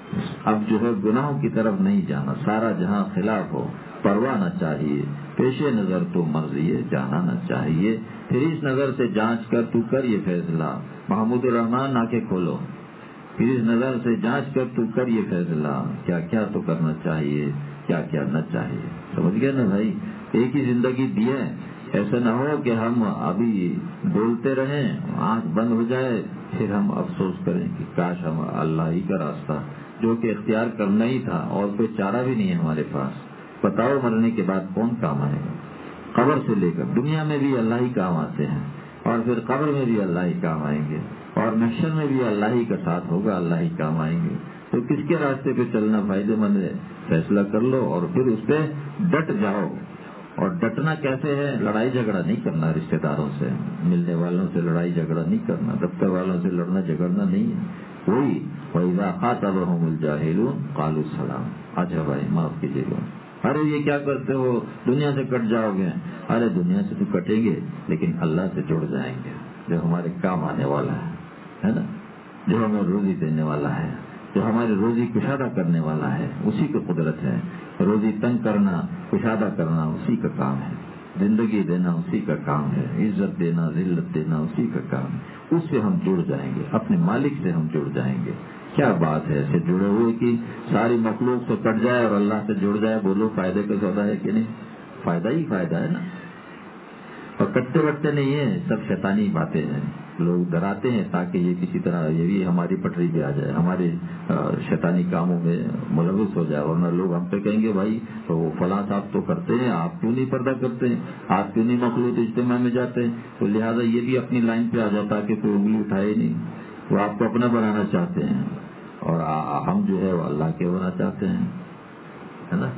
A: اب جو ہے گناہوں کی طرف نہیں جانا، سارا جہاں خلاف ہو پرواہ نہ چاہیے، پیش نظر تو مرضی جانا نہ چاہیے، پھر اس نظر سے جانچ کر تو کر یہ فیصلہ، محمود الرحمان آنکھیں کھولو، پھر اس نظر سے جانچ کر تو کر یہ فیصلہ، کیا کیا تو کرنا چاہیے، کیا کیا نہ چاہیے۔ سمجھ گئے نا بھائی؟ ایک ہی زندگی دی ہے، ایسا نہ ہو کہ ہم ابھی بولتے رہیں، آنکھ بند ہو جائے، پھر ہم افسوس کریں کہ کاش ہم اللہ ہی کا راستہ جو کہ اختیار کرنا ہی تھا، اور کوئی چارہ بھی نہیں ہے ہمارے پاس۔ بتاؤ مرنے کے بعد کون کام آئے گا؟ قبر سے لے کر دنیا میں بھی اللہ ہی کام آتے ہیں، اور پھر قبر میں بھی اللہ ہی کام آئیں گے، اور محشر میں بھی اللہ ہی کا ساتھ ہوگا، اللہ ہی کام آئیں گے۔ تو کس کے راستے پہ چلنا فائدہ مند ہے؟ فیصلہ کر لو اور پھر اس پہ ڈٹ جاؤ۔ اور ڈٹنا کیسے ہے؟ لڑائی جھگڑا نہیں کرنا، رشتہ داروں سے، ملنے والوں سے لڑائی جھگڑا نہیں کرنا، دفتر والوں سے لڑنا جھگڑنا نہیں ہے۔ وہی وَإِذَا خَاطَبَهُمُ الْجَاهِلُونَ قَالُوا سَلَامًا، اچھا بھائی معاف کیجیے گا، ارے یہ کیا کرتے ہو، دنیا سے کٹ جاؤ گے۔ ارے دنیا سے تو کٹیں گے لیکن اللہ سے جڑ جائیں گے، جو ہمارے کام آنے والا ہے ہے نا، جو ہمیں روزی دینے والا ہے، جو ہماری روزی کشادہ کرنے والا ہے، اسی کی قدرت ہے۔ روزی تنگ کرنا، کشادہ کرنا اسی کا کام ہے، زندگی دینا اسی کا کام ہے، عزت دینا، ذلت دینا اسی کا کام ہے۔ اس سے ہم جڑ جائیں گے، اپنے مالک سے ہم جڑ جائیں گے۔ کیا بات ہے ایسے جڑے ہوئے کہ ساری مخلوق سے کٹ جائے اور اللہ سے جڑ جائے، بولو فائدے کا سودا ہے کہ نہیں؟ فائدہ ہی فائدہ ہے نا، اور کٹتے وٹتے نہیں ہیں، سب شیطانی باتیں ہیں، لوگ ڈراتے ہیں تاکہ یہ کسی طرح یہ بھی ہماری پٹری پہ آ جائے، ہمارے شیطانی کاموں میں ملوث ہو جائے، ورنہ لوگ ہم پہ کہیں گے بھائی تو فلاں صاحب تو کرتے ہیں، آپ کیوں نہیں پردہ کرتے ہیں، آپ کیوں نہیں مخلوط اجتماع میں جاتے ہیں؟ تو لہٰذا یہ بھی اپنی لائن پہ آ جاتا کہ کوئی انگلی اٹھائے نہیں، وہ آپ کو اپنا بنانا چاہتے ہیں، اور ہم جو ہے وہ اللہ کے ہونا چاہتے ہیں، ہے نا۔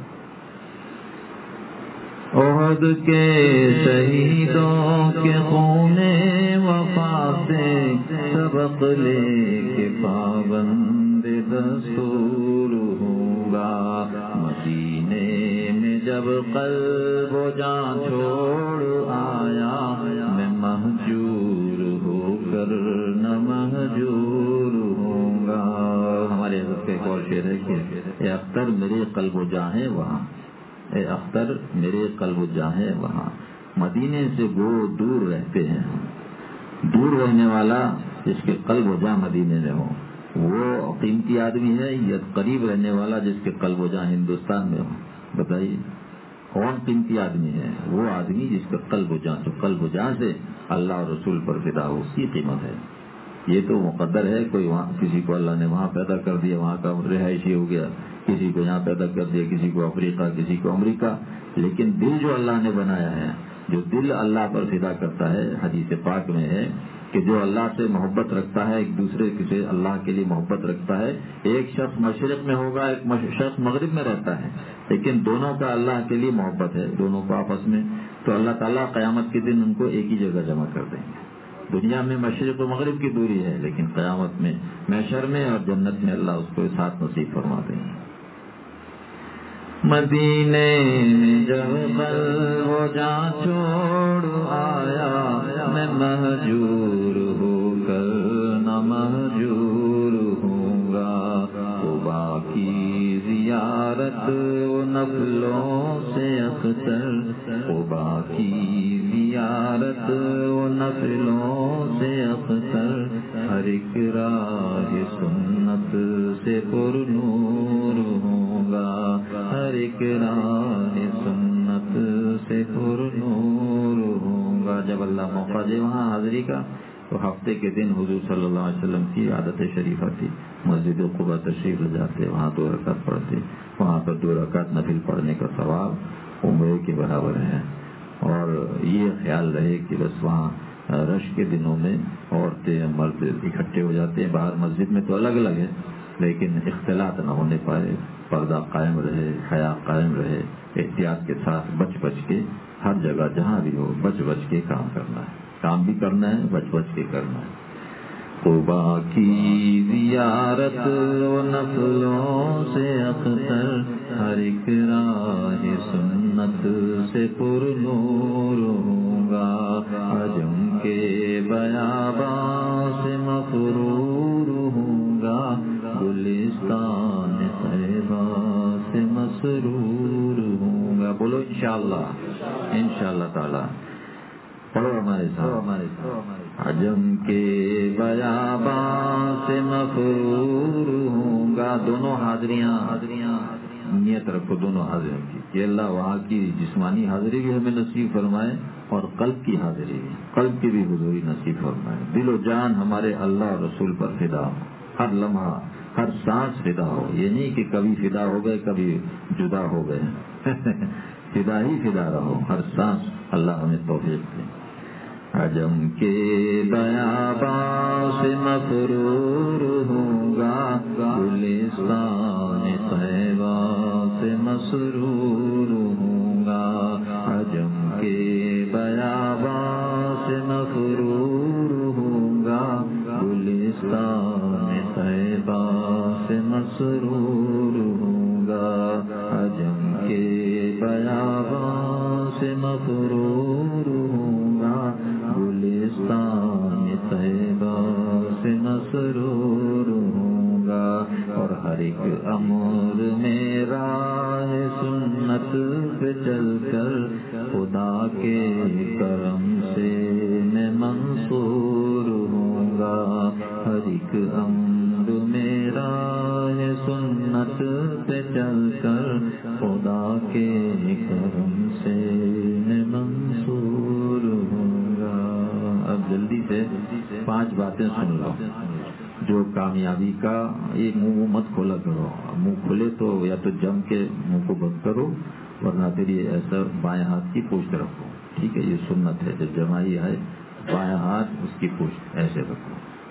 A: احد کے شہیدوں کے خون وفا سے سبق لے کے پابند دستور ہوں گا، مدینے میں جب قلب و جان چھوڑ آیا، میں مہجور ہو کر نہ مہجور ہوں گا۔ ہمارے حضرت کا ایک اور شعر ہے کہ اے اختر میرے قلب و جاں ہے وہاں، اے اختر میرے قلب و جاں ہے وہاں، مدینے سے وہ دور رہتے ہیں۔ دور رہنے والا جس کے قلب و جاں مدینے میں ہو وہ قیمتی آدمی ہے، یا قریب رہنے والا جس کے قلب و جاں ہندوستان میں ہو؟ بتائیے کون قیمتی آدمی ہے؟ وہ آدمی جس کا قلب و جاں جو قلب و جاں سے اللہ اور رسول پر فدا ہو، اس کی قیمت ہے۔ یہ تو مقدر ہے، کوئی وہاں کسی کو اللہ نے وہاں پیدا کر دیا، وہاں کا رہائشی ہو گیا، کسی کو یہاں پیدا کر دیا، کسی کو افریقہ، کسی کو امریکہ، لیکن دل جو اللہ نے بنایا ہے، جو دل اللہ پر فدا کرتا ہے، حدیث پاک میں ہے کہ جو اللہ سے محبت رکھتا ہے، ایک دوسرے سے اللہ کے لیے محبت رکھتا ہے، ایک شخص مشرق میں ہوگا، ایک شخص مغرب میں رہتا ہے، لیکن دونوں کا اللہ کے لیے محبت ہے، دونوں کو آپس میں، تو اللہ تعالیٰ قیامت کے دن ان کو ایک ہی جگہ جمع کر دیں گے۔ دنیا میں مشرق و مغرب کی دوری ہے، لیکن قیامت میں محشر میں اور جنت میں اللہ اس کو ساتھ نصیب فرما دیں گے۔ مدینے میں جب قلب و جاں چھوڑ آیا، میں مہجور ہو کر نہ مہجور ہوں گا۔ زیارت و نفلوں سے اختر، قبا کی زیارت و نفلوں سے اختر، ہر ایک راہ سنت سے پر نور ہوں گا، ہر ایک راہ سنت سے پر نور ہوں گا۔ جب اللہ موقع دے وہاں حاضری کا تو ہفتے کے دن حضور صلی اللہ علیہ وسلم کی عادت شریفہ تھی، مسجد قباء تشریف لے جاتے، وہاں دو رکعت پڑھتے، وہاں پر دو رکعت نفل پڑھنے کا ثواب عمرے کے برابر ہے۔ اور یہ خیال رہے کہ بس وہاں رش کے دنوں میں عورتیں مرد اکٹھے ہو جاتے ہیں، باہر مسجد میں تو الگ الگ ہے لیکن اختلاط نہ ہونے پائے، پردہ قائم رہے، حیا قائم رہے، احتیاط کے ساتھ بچ بچ کے ہر جگہ جہاں بھی ہو بچ بچ کے کام کرنا ہے، کام بھی کرنا ہے، بچ بچ کے کرنا ہے۔ قبا کی زیارت و نفلوں سے اختر، ہر ایک راہ سنت سے پر نور ہوں گا، عجم کے بیاباں سے مفرور ہوں گا، گلستان طیبہ سے مسرور ہوں گا۔ بولو انشاءاللہ، انشاءاللہ تعالی پڑھو ہمارے ساتھ۔ عجم کے بیاباں سے مفرور ہوں گا، دونوں حاضریاں نیت رکھو، دونوں حاضریوں کی کہ اللہ وہاں کی جسمانی حاضری بھی ہمیں نصیب فرمائے اور قلب کی حاضری بھی، قلب کی بھی حضوری نصیب فرمائے، دل و جان ہمارے اللہ اور رسول پر فدا ہو، ہر لمحہ ہر سانس فدا ہو، یہ نہیں کہ کبھی فدا ہو گئے کبھی جدا ہو گئے فدا ہی فدا رہو، ہر سانس اللہ ہمیں توفیق دے۔ عجم کے بیاباں سے مفرور ہوں گا، گلستان طیبہ سے مسرور ہوں گا، عجم کے بیاباں سے مفرور ہوں گا، گلستان طیبہ سے مسرور ہوں گا، عجم کے بیاباں سے مفرور ہوں گا، گلستان طیبہ سے مسرور ہوں گا، اور ہر ایک امر میں راہ سنت پہ چل کر خدا کے کرم سے میں منصور ہوں گا، ہر ایک امر میں راہ سنت پہ چل کر خدا کے کرم سے میں منصور ہوں گا۔ اب جلدی سے پانچ باتیں سن لو جو کامیابی کا، یہ منہ مت کھولا کرو، منہ کھلے تو یا تو جم کے منہ کو بند کرو ورنہ پھر یہ ایسا بائیں ہاتھ کی پوچھ رکھو، ٹھیک ہے، یہ سنت ہے، جب جمائی ہے بائیں ہاتھ اس کی پوچھ ایسے رکھو۔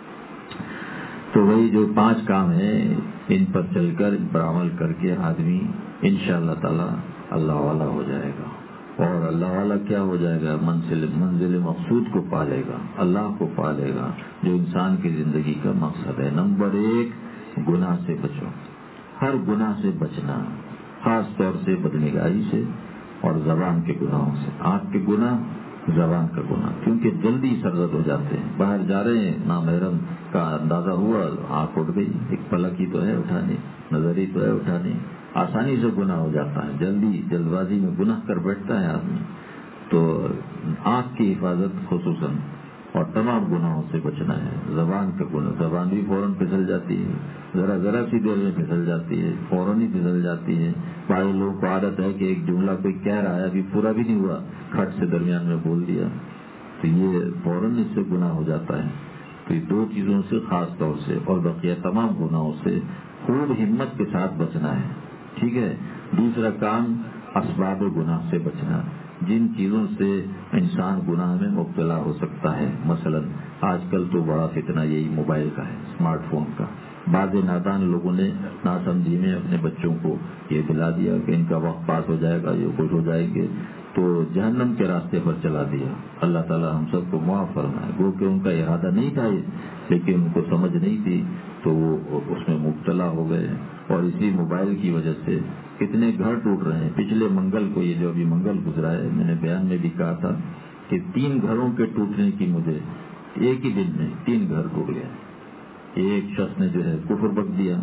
A: تو وہی جو پانچ کام ہیں ان پر چل کر ان پر عمل کر کے آدمی انشاءاللہ تعالی اللہ والا ہو جائے گا، اور اللہ والا کیا ہو جائے گا، منزل منزل مقصود کو پالے گا، اللہ کو پالے گا جو انسان کی زندگی کا مقصد ہے۔ نمبر ایک، گناہ سے بچو، ہر گناہ سے بچنا، خاص طور سے بدنگاہی سے اور زبان کے گناہوں سے، آنکھ کے گناہ، زبان کا گناہ، کیونکہ جلدی سرزد ہو جاتے ہیں، باہر جا رہے ہیں نامحرم کا اندازہ ہوا آنکھ اٹھ گئی، ایک پلک ہی تو ہے اٹھانی، نظر ہی تو ہے اٹھانی، آسانی سے گناہ ہو جاتا ہے، جلدی جلد بازی میں گناہ کر بیٹھتا ہے آدمی۔ تو آنکھ کی حفاظت خصوصاً اور تمام گناہوں سے بچنا ہے۔ زبان کا گناہ، زبان بھی فوراً پھسل جاتی ہے، ذرا ذرا سی دیر میں پھسل جاتی ہے، فوراً ہی پھسل جاتی ہے۔ بعض لوگوں کو عادت ہے کہ ایک جملہ کوئی کہہ رہا ہے ابھی پورا بھی نہیں ہوا، کھٹ سے درمیان میں بول دیا، تو یہ فوراً اس سے گناہ ہو جاتا ہے۔ تو یہ دو چیزوں سے خاص طور سے اور بقیہ تمام گناہوں سے خوب ہمت کے ساتھ بچنا ہے، ٹھیک ہے۔ دوسرا کام، اسباب گناہ سے بچنا، جن چیزوں سے انسان گناہ میں مبتلا ہو سکتا ہے، مثلا آج کل تو بڑا فتنہ یہی موبائل کا ہے، اسمارٹ فون کا۔ بعض نادان لوگوں نے ناسمجھی میں اپنے بچوں کو یہ دلا دیا کہ ان کا وقت پاس ہو جائے گا، یہ خوش ہو جائیں گے، تو جہنم کے راستے پر چلا دیا۔ اللہ تعالی ہم سب کو معاف فرمائے، گو کہ ان کا ارادہ نہیں تھا لیکن ان کو سمجھ نہیں تھی تو وہ اس میں مبتلا ہو گئے، اور اسی موبائل کی وجہ سے کتنے گھر ٹوٹ رہے ہیں۔ پچھلے منگل کو، یہ جو ابھی منگل گزرا ہے، میں نے بیان میں بھی کہا تھا کہ تین گھروں کے ٹوٹنے کی مجھے ایک ہی دن میں تین گھر ٹوٹ گئے۔ ایک شخص نے جو ہے کفر بک دیا،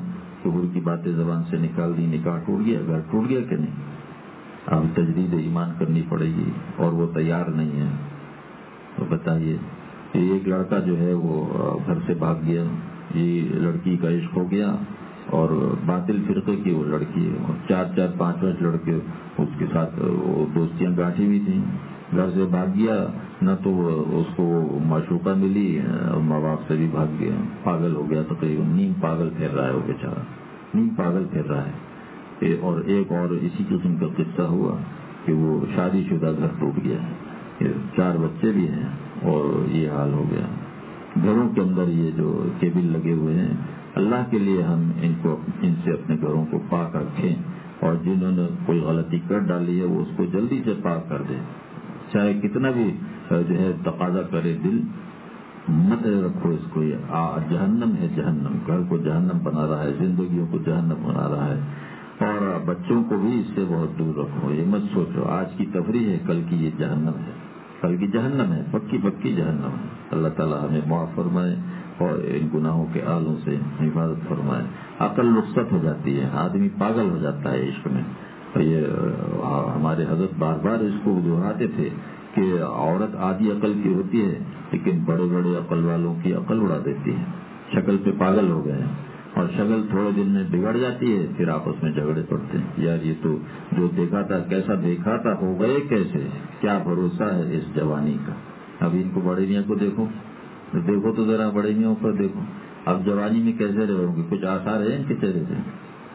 A: کفر کی باتیں زبان سے نکال دی، نکاح ٹوٹ گیا، گھر ٹوٹ گیا کہ نہیں؟ اب تجدید ایمان کرنی پڑے گی اور وہ تیار نہیں ہے. تو بتائیے کہ ایک لڑکا جو ہے وہ گھر سے بھاگ گیا، یہ لڑکی کا عشق ہو گیا اور باطل فرقے کی وہ لڑکی ہے، اور چار چار پانچ پانچ لڑکے اس کے ساتھ وہ دوستیاں گانٹھی ہوئی تھیں. گھر سے بھاگ گیا، نہ تو اس کو معشوقہ ملی، ماں باپ سے بھی بھاگ گیا، پاگل ہو گیا، تقریباً نیم پاگل پھر رہا ہے وہ بیچارہ، نیم پاگل پھر رہا ہے. اور ایک اور اسی قسم کا قصہ ہوا کہ وہ شادی شدہ گھر ٹوٹ گیا، چار بچے بھی ہیں اور یہ حال ہو گیا. گھروں کے اندر یہ جو کیبل لگے ہوئے ہیں، اللہ کے لیے ہم ان کو ان سے اپنے گھروں کو پاک رکھیں، اور جنہوں نے کوئی غلطی کر ڈالی ہے وہ اس کو جلدی سے پاک کر دیں، چاہے کتنا بھی جو ہے تقاضا کرے دل، مت رکھو اس کو. یہ جہنم ہے، جہنم گھر کو جہنم بنا رہا ہے، زندگیوں کو جہنم بنا رہا ہے. اور بچوں کو بھی اس سے بہت دور رکھو. یہ مت سوچو آج کی تفریح ہے، کل کی یہ جہنم ہے، کل کی جہنم ہے، پکی پکی جہنم ہے. اللہ تعالیٰ ہمیں معاف فرمائے اور ان گناہوں کے آلوں سے حفاظت فرمائے. عقل رخصت ہو جاتی ہے، آدمی پاگل ہو جاتا ہے عشق میں. یہ ہمارے حضرت بار بار اس کو دہراتے تھے کہ عورت آدھی عقل کی ہوتی ہے لیکن بڑے بڑے عقل والوں کی عقل اڑا دیتی ہے. شکل پہ پاگل ہو گئے ہیں اور شکل تھوڑے دن میں بگڑ جاتی ہے، پھر آپس میں جھگڑے پڑتے ہیں. یار یہ تو جو دیکھا تھا کیسا دیکھا تھا، ہو گئے کیسے، کیا بھروسہ ہے اس جوانی کا. اب ان کو بڑے میاں کو دیکھو دیکھو تو ذرا بڑے میاں پر دیکھو، اب جوانی میں کیسے رہو گے؟ کچھ آثار ہیں ان کے چہرے سے؟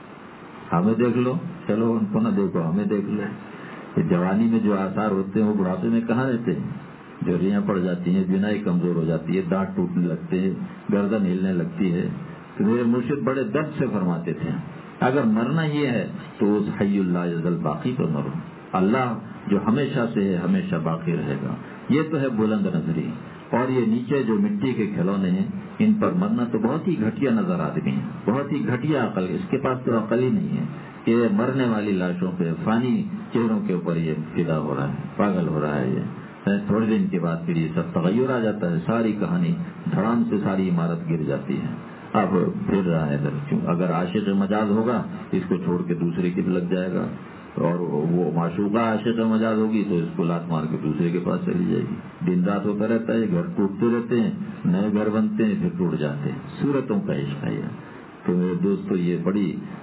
A: ہمیں دیکھ لو، چلو ان کو نہ دیکھو، ہمیں دیکھ لو. جوانی میں جو آثار ہوتے ہیں وہ بڑھاپے میں کہاں رہتے ہیں؟ جو ریاں پڑ جاتی ہیں، بینائی کمزور ہو جاتی ہے، دانت ٹوٹنے لگتے ہیں، گردن ہلنے لگتی ہے. تو میرے مرشد بڑے درد سے فرماتے تھے اگر مرنا یہ ہے تو اس حی اللہ یزل باقی پر مرو. اللہ جو ہمیشہ سے ہے ہمیشہ باقی رہے گا. یہ تو ہے بلند نظری، اور یہ نیچے جو مٹی کے کھلونے ہیں ان پر مرنا تو بہت ہی گھٹیا نظر آدمی ہے، بہت ہی گھٹیا عقل. اس کے پاس تو عقل ہی نہیں ہے کہ مرنے والی لاشوں پہ، فانی چہروں کے اوپر یہ فدا ہو رہا ہے، پاگل ہو رہا ہے. یہ تھوڑے دن کے بعد پھر یہ سب تغیر آ جاتا ہے، ساری کہانی دھڑام سے ساری عمارت گر جاتی ہے. اب پھر رہا ہے در، اگر عاشق مجاز ہوگا اس کو چھوڑ کے دوسرے کی لگ جائے گا، اور وہ معشوقہ عاشق مجاز ہوگی تو اس کو لات مار کے دوسرے کے پاس چلی جائے گی. دن رات ہوتا رہتا ہے، گھر ٹوٹتے رہتے ہیں، نئے گھر بنتے ہیں، پھر ٹوٹ جاتے ہیں. صورتوں کا عشق ہے. تو میرے دوستو یہ بڑی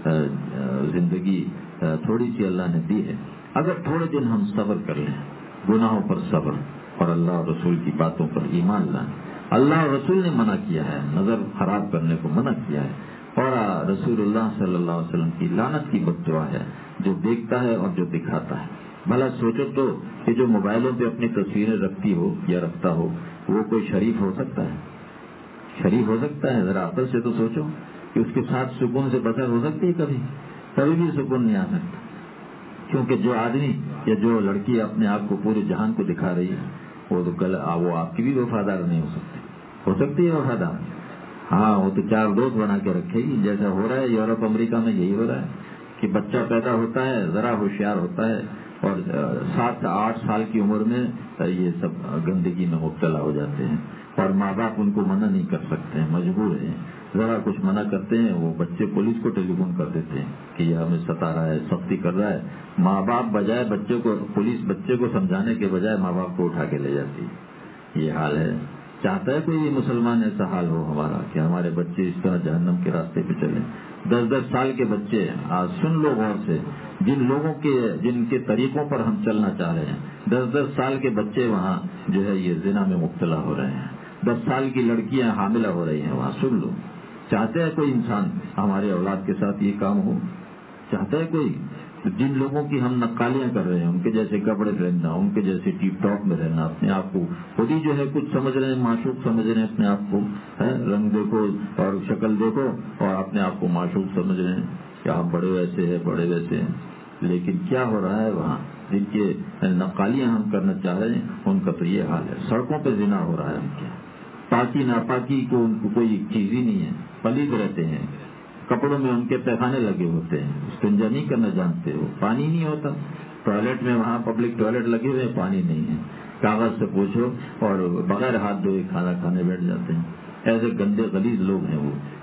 A: زندگی تھوڑی سی اللہ نے دی ہے. اگر تھوڑے دن ہم صبر کر لیں، گناہوں پر صبر اور اللہ اور رسول کی باتوں پر ایمان لائیں. اللہ اور رسول نے منع کیا ہے، نظر خراب کرنے کو منع کیا ہے، اور رسول اللہ صلی اللہ علیہ وسلم کی لعنت کی بد دعا ہے جو دیکھتا ہے اور جو دکھاتا ہے. بھلا سوچو تو کہ جو موبائلوں پہ اپنی تصویریں رکھتی ہو یا رکھتا ہو وہ کوئی شریف ہو سکتا ہے؟ شریف ہو سکتا ہے؟ ذرا عقل سے تو سوچو کہ اس کے ساتھ سکون سے بسر ہو سکتی ہے؟ کبھی کبھی بھی سکون نہیں آ سکتا. کیونکہ جو آدمی یا جو لڑکی اپنے آپ کو پورے جہان کو دکھا رہی ہے وہ تو کل وہ آپ کی بھی وفادار نہیں ہو سکتی. ہو سکتی ہے وفادار؟ ہاں، وہ تو چار دوست بنا کے رکھے گی. جیسا ہو رہا ہے یورپ امریکہ میں یہی ہو رہا ہے کہ بچہ پیدا ہوتا ہے، ذرا ہوشیار ہوتا ہے اور سات سے آٹھ سال کی عمر میں یہ سب گندگی میں مبتلا ہو جاتے ہیں، اور ماں باپ ان کو منع نہیں کر سکتے ہیں، مجبور ہیں. ذرا کچھ منع کرتے ہیں وہ بچے پولیس کو ٹیلی فون کر دیتے ہیں کہ یہ ہمیں ستا رہا ہے، سختی کر رہا ہے. ماں باپ بجائے بچے کو، پولیس بچے کو سمجھانے کے بجائے ماں باپ کو اٹھا کے لے جاتی ہے. یہ حال ہے. چاہتا ہے کوئی مسلمان ایسا حال ہو ہمارا کہ ہمارے بچے اس طرح جہنم کے راستے پہ چلیں؟ دس دس سال کے بچے، آج سن لو غور سے، جن لوگوں کے جن کے طریقوں پر ہم چلنا چاہ رہے ہیں، دس دس سال کے بچے وہاں جو ہے یہ زنا میں مبتلا ہو رہے ہیں. دس سال کی لڑکیاں حاملہ ہو رہی ہیں وہاں. سن لو. چاہتے ہیں کوئی انسان ہمارے اولاد کے ساتھ یہ کام ہو؟ چاہتا ہے کوئی؟ جن لوگوں کی ہم نقالیاں کر رہے ہیں، ان کے جیسے کپڑے پہننا، ان کے جیسے ٹیپ ٹاپ میں رہنا، اپنے آپ کو خود ہی جو ہے کچھ سمجھ رہے ہیں، معشوق سمجھ رہے ہیں اپنے آپ کو. رنگ دیکھو اور شکل دیکھو اور اپنے آپ کو معشوق سمجھ رہے ہیں کہ آپ بڑے ویسے ہیں، بڑے ویسے ہیں. لیکن کیا ہو رہا ہے وہاں؟ جن کے نقالیاں ہم کرنا چاہ رہے ہیں ان کا تو یہ حال ہے. سڑکوں پہ زنا ہو رہا ہے ان کے. پاکی ناپاکی کو ان کو کوئی چیز ہی نہیں ہے، پلید رہتے ہیں. کپڑوں میں ان کے پیخانے لگے ہوتے ہیں، استنجا نہیں کرنا جانتے ہو، پانی نہیں ہوتا ٹوائلٹ میں. وہاں پبلک ٹوائلٹ لگے ہوئے پانی نہیں ہے. کاغذ سے پوچھو اور بغیر ہاتھ دھوئے کھانا کھانے بیٹھ جاتے ہیں. ایسے گندے غلیظ لوگ ہیں وہ.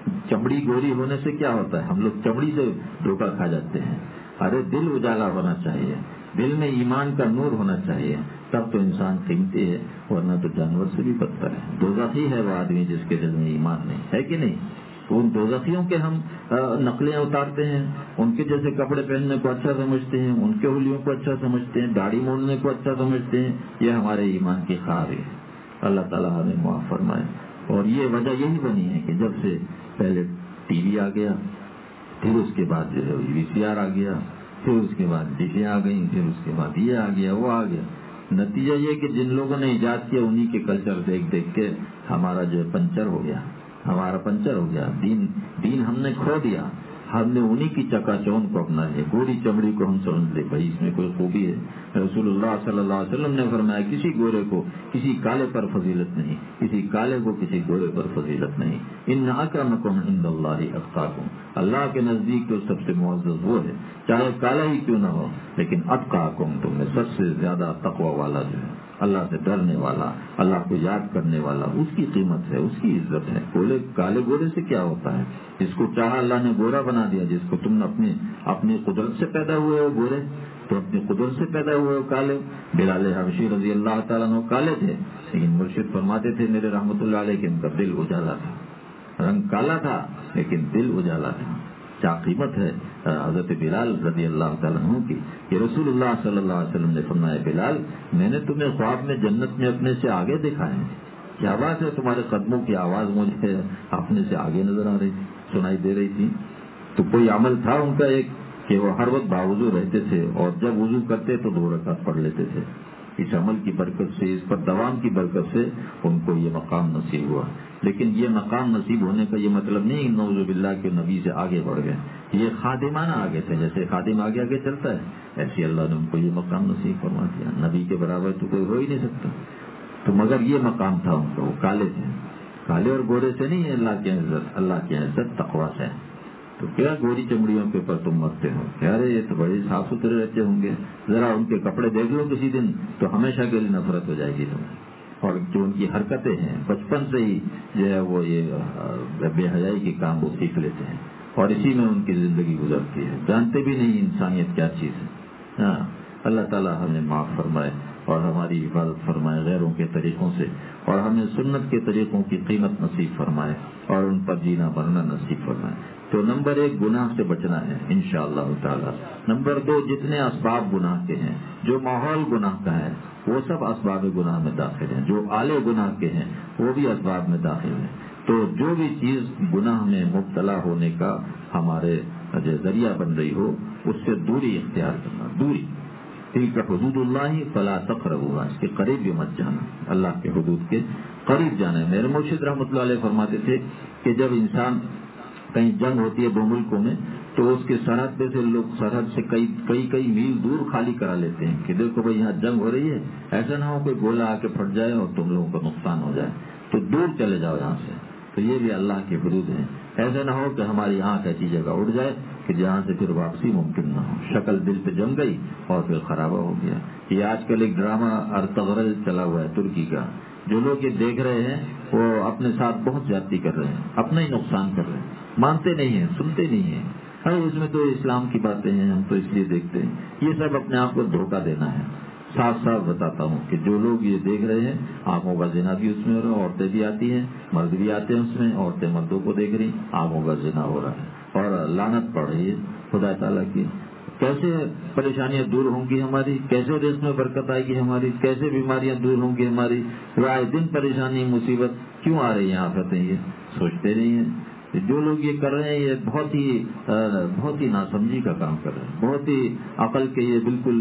A: چمڑی گوری ہونے سے کیا ہوتا ہے؟ ہم لوگ چمڑی سے دھوکہ کھا جاتے ہیں. ارے دل اجالا ہونا چاہیے، دل میں ایمان کا نور ہونا چاہیے، تب تو انسان قیمتی ہے، ورنہ تو جانور سے بھی بدتر ہے. دوزخی ہے وہ آدمی جس کے دل میں ایمان نہیں ہے کہ نہیں. تو ان دوزخیوں کے ہم نقلیں اتارتے ہیں، ان کے جیسے کپڑے پہننے کو اچھا سمجھتے ہیں، ان کے ہولیوں کو اچھا سمجھتے ہیں، داڑھی موڑنے کو اچھا سمجھتے ہیں. یہ ہمارے ایمان کی خرابی ہے. اللہ تعالیٰ ہمیں معاف فرمائے. اور یہ وجہ یہی بنی ہے کہ جب سے پہلے ٹی وی آ گیا، پھر اس کے بعد جو ہے وی سی آر آ گیا، پھر اس کے بعد ڈشیں آ گئیں، پھر اس کے بعد یہ آ گیا وہ آ گیا. نتیجہ یہ کہ جن لوگوں نے ایجاد کیا انہی کے کلچر دیکھ دیکھ کے ہمارا جو پنچر ہو گیا، ہمارا پنچر ہو گیا. دین دین ہم نے کھو دیا. ہم نے انہی کی چکا چون کو اپنا لیا. گوری چمڑی کو ہم سمجھ لے بھائی اس میں کوئی خوبی ہے. رسول اللہ صلی اللہ علیہ وسلم نے فرمایا کسی گورے کو کسی کالے پر فضیلت نہیں، کسی کالے کو کسی گورے پر فضیلت نہیں. ان اکرمکم عند اللہ اتقاکم. اللہ کے نزدیک تو سب سے معزز وہ ہے، چاہے کالا ہی کیوں نہ ہو، لیکن اتقاکم تم میں سب سے زیادہ تقوی والا جو ہے، اللہ سے ڈرنے والا، اللہ کو یاد کرنے والا، اس کی قیمت ہے، اس کی عزت ہے. گولے کالے گورے سے کیا ہوتا ہے؟ جس کو چاہا اللہ نے گورا بنا دیا. جس کو تم نے اپنی اپنی قدرت سے پیدا ہوئے ہو گورے، تو اپنی قدرت سے پیدا ہوئے ہو کالے. بلال حبشی رضی اللہ تعالیٰ عنہ کالے تھے، لیکن مرشد فرماتے تھے میرے رحمت اللہ علیہ کہ ان کا دل اجالا تھا. رنگ کالا تھا لیکن دل اجالا تھا. کیا قیمت ہے حضرت بلال رضی اللہ تعالیٰ عنہ کی کہ رسول اللہ صلی اللہ علیہ وسلم نے فرمایا بلال میں نے تمہیں خواب میں جنت میں اپنے سے آگے دیکھا ہے. کیا بات ہے، تمہارے قدموں کی آواز مجھے اپنے سے آگے نظر آ رہی تھی، سنائی دے رہی تھی. تو کوئی عمل تھا ان کا ایک کہ وہ ہر وقت باوضو رہتے تھے اور جب وضو کرتے تو دو رکعت پڑھ لیتے تھے. اس عمل کی برکت سے، اس پر دوام کی برکت سے ان کو یہ مقام نصیب ہوا. لیکن یہ مقام نصیب ہونے کا یہ مطلب نہیں نعوذ باللہ کہ نبی سے آگے بڑھ گئے. یہ خادمانہ آگے تھے، جیسے خادم آگے آگے چلتا ہے ایسے اللہ نے ان کو یہ مقام نصیب فرما دیا. نبی کے برابر تو کوئی ہو ہی نہیں سکتا. تو مگر یہ مقام تھا ان کا. وہ کالے تھے، کالے اور گورے سے نہیں ہے اللہ کی عزت. اللہ کی عزت تقویٰ سے. تو کیا گوری چمڑیوں کے اوپر تم مرتے ہو؟ ارے یہ تو بڑے صاف ستھرے رہتے ہوں گے، ذرا ان کے کپڑے دیکھ لو کسی دن تو ہمیشہ کے لیے نفرت ہو جائے گی تمہیں. اور جو ان کی حرکتیں ہیں بچپن سے ہی جو ہے وہ یہ بے حیائی کے کام وہ سیکھ لیتے ہیں اور اسی میں ان کی زندگی گزرتی ہے. جانتے بھی نہیں انسانیت کیا چیز ہے. ہاں اللہ تعالیٰ ہمیں معاف فرمائے اور ہماری حفاظت فرمائے غیروں کے طریقوں سے، اور ہمیں سنت کے طریقوں کی قیمت نصیب فرمائے اور ان پر جینا مرنا نصیب فرمائے. تو نمبر ایک گناہ سے بچنا ہے انشاءاللہ تعالی. نمبر دو جتنے اسباب گناہ کے ہیں، جو ماحول گناہ کا ہے وہ سب اسباب گناہ میں داخل ہیں، جو آلے گناہ کے ہیں وہ بھی اسباب میں داخل ہیں. تو جو بھی چیز گناہ میں مبتلا ہونے کا ہمارے جو ذریعہ بن رہی ہو اس سے دوری اختیار کرنا. دوری تلک حدود اللہ فلا تقربوها، اس کے قریب بھی مت جانا. اللہ کے حدود کے قریب جانا ہے. میرے مرشد رحمۃ اللہ علیہ فرماتے تھے کہ جب انسان کہیں جنگ ہوتی ہے دو ملکوں میں تو اس کے سرحد پہ سے لوگ سرحد سے کئی کئی کئی میل دور خالی کرا لیتے ہیں کہ دیکھو بھائی یہاں جنگ ہو رہی ہے، ایسا نہ ہو کوئی گولا آ کے پھٹ جائے اور تم لوگوں کا نقصان ہو جائے، تو دور چلے جاؤ یہاں سے. تو یہ بھی اللہ کی حدود ہیں. ایسا نہ ہو کہ ہماری آنکھ ایسی جگہ اڑ جائے کہ جہاں سے پھر واپسی ممکن نہ ہو. شکل دل پہ جم گئی اور پھر خرابہ ہو گیا. یہ آج کل ایک ڈرامہ ارطغرل چلا ہوا ہے ترکی کا. جو لوگ یہ دیکھ رہے ہیں وہ اپنے ساتھ بہت زیادتی کر رہے ہیں، اپنا ہی نقصان کر رہے ہیں. مانتے نہیں ہیں، سنتے نہیں ہیں. ارے اس میں تو اسلام کی باتیں ہیں، ہم تو اس لیے دیکھتے ہیں. یہ سب اپنے آپ کو دھوکہ دینا ہے. صاف صاف بتاتا ہوں کہ جو لوگ یہ دیکھ رہے ہیں آنکھوں کا زنا بھی اس میں ہو رہا ہے، عورتیں بھی آتی ہیں، مرد بھی آتے ہیں اس میں، عورتیں مردوں کو دیکھ رہی، آنکھوں کا زنا ہو رہا ہے اور لعنت پڑ رہی ہے خدا تعالیٰ کی. کیسے پریشانیاں دور ہوں گی ہماری، کیسے رزق میں برکت آئے گی ہماری، کیسے بیماریاں دور ہوں گی ہماری. رائے دن پریشانی مصیبت کیوں آ رہی ہیں آفتیں، یہ سوچتے نہیں ہیں. جو لوگ یہ کر رہے ہیں یہ بہت ہی بہت ہی ناسمجھی کا کام کر رہے ہیں، بہت ہی عقل کے یہ بالکل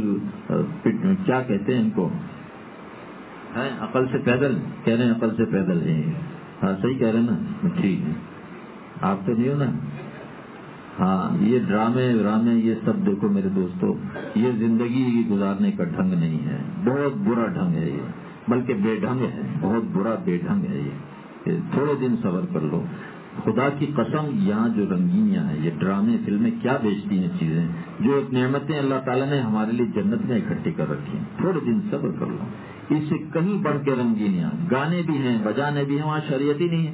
A: کیا کہتے ہیں ان کو، عقل سے پیدل کہہ رہے ہیں، عقل سے پیدل ہے. ہاں صحیح کہہ رہے ہیں نا، ٹھیک ہے. آپ تو نہیں ہو نا. ہاں یہ ڈرامے ڈرامے یہ سب دیکھو میرے دوستو، یہ زندگی گزارنے کا ڈھنگ نہیں ہے. بہت برا ڈھنگ ہے یہ، بلکہ بے ڈھنگ ہے، بہت برا بے ڈھنگ ہے یہ. تھوڑے دن صبر کر لو. خدا کی قسم یہاں جو رنگینیاں ہیں، یہ ڈرامے فلمیں کیا بیچتی ہیں چیزیں، جو ایک نعمتیں اللہ تعالیٰ نے ہمارے لیے جنت میں اکٹھی کر رکھی ہیں. تھوڑے دن صبر کر لو. اس سے کہیں بڑھ کے رنگینیاں، گانے بھی ہیں، بجانے بھی ہیں، وہاں شریعت ہی نہیں ہے.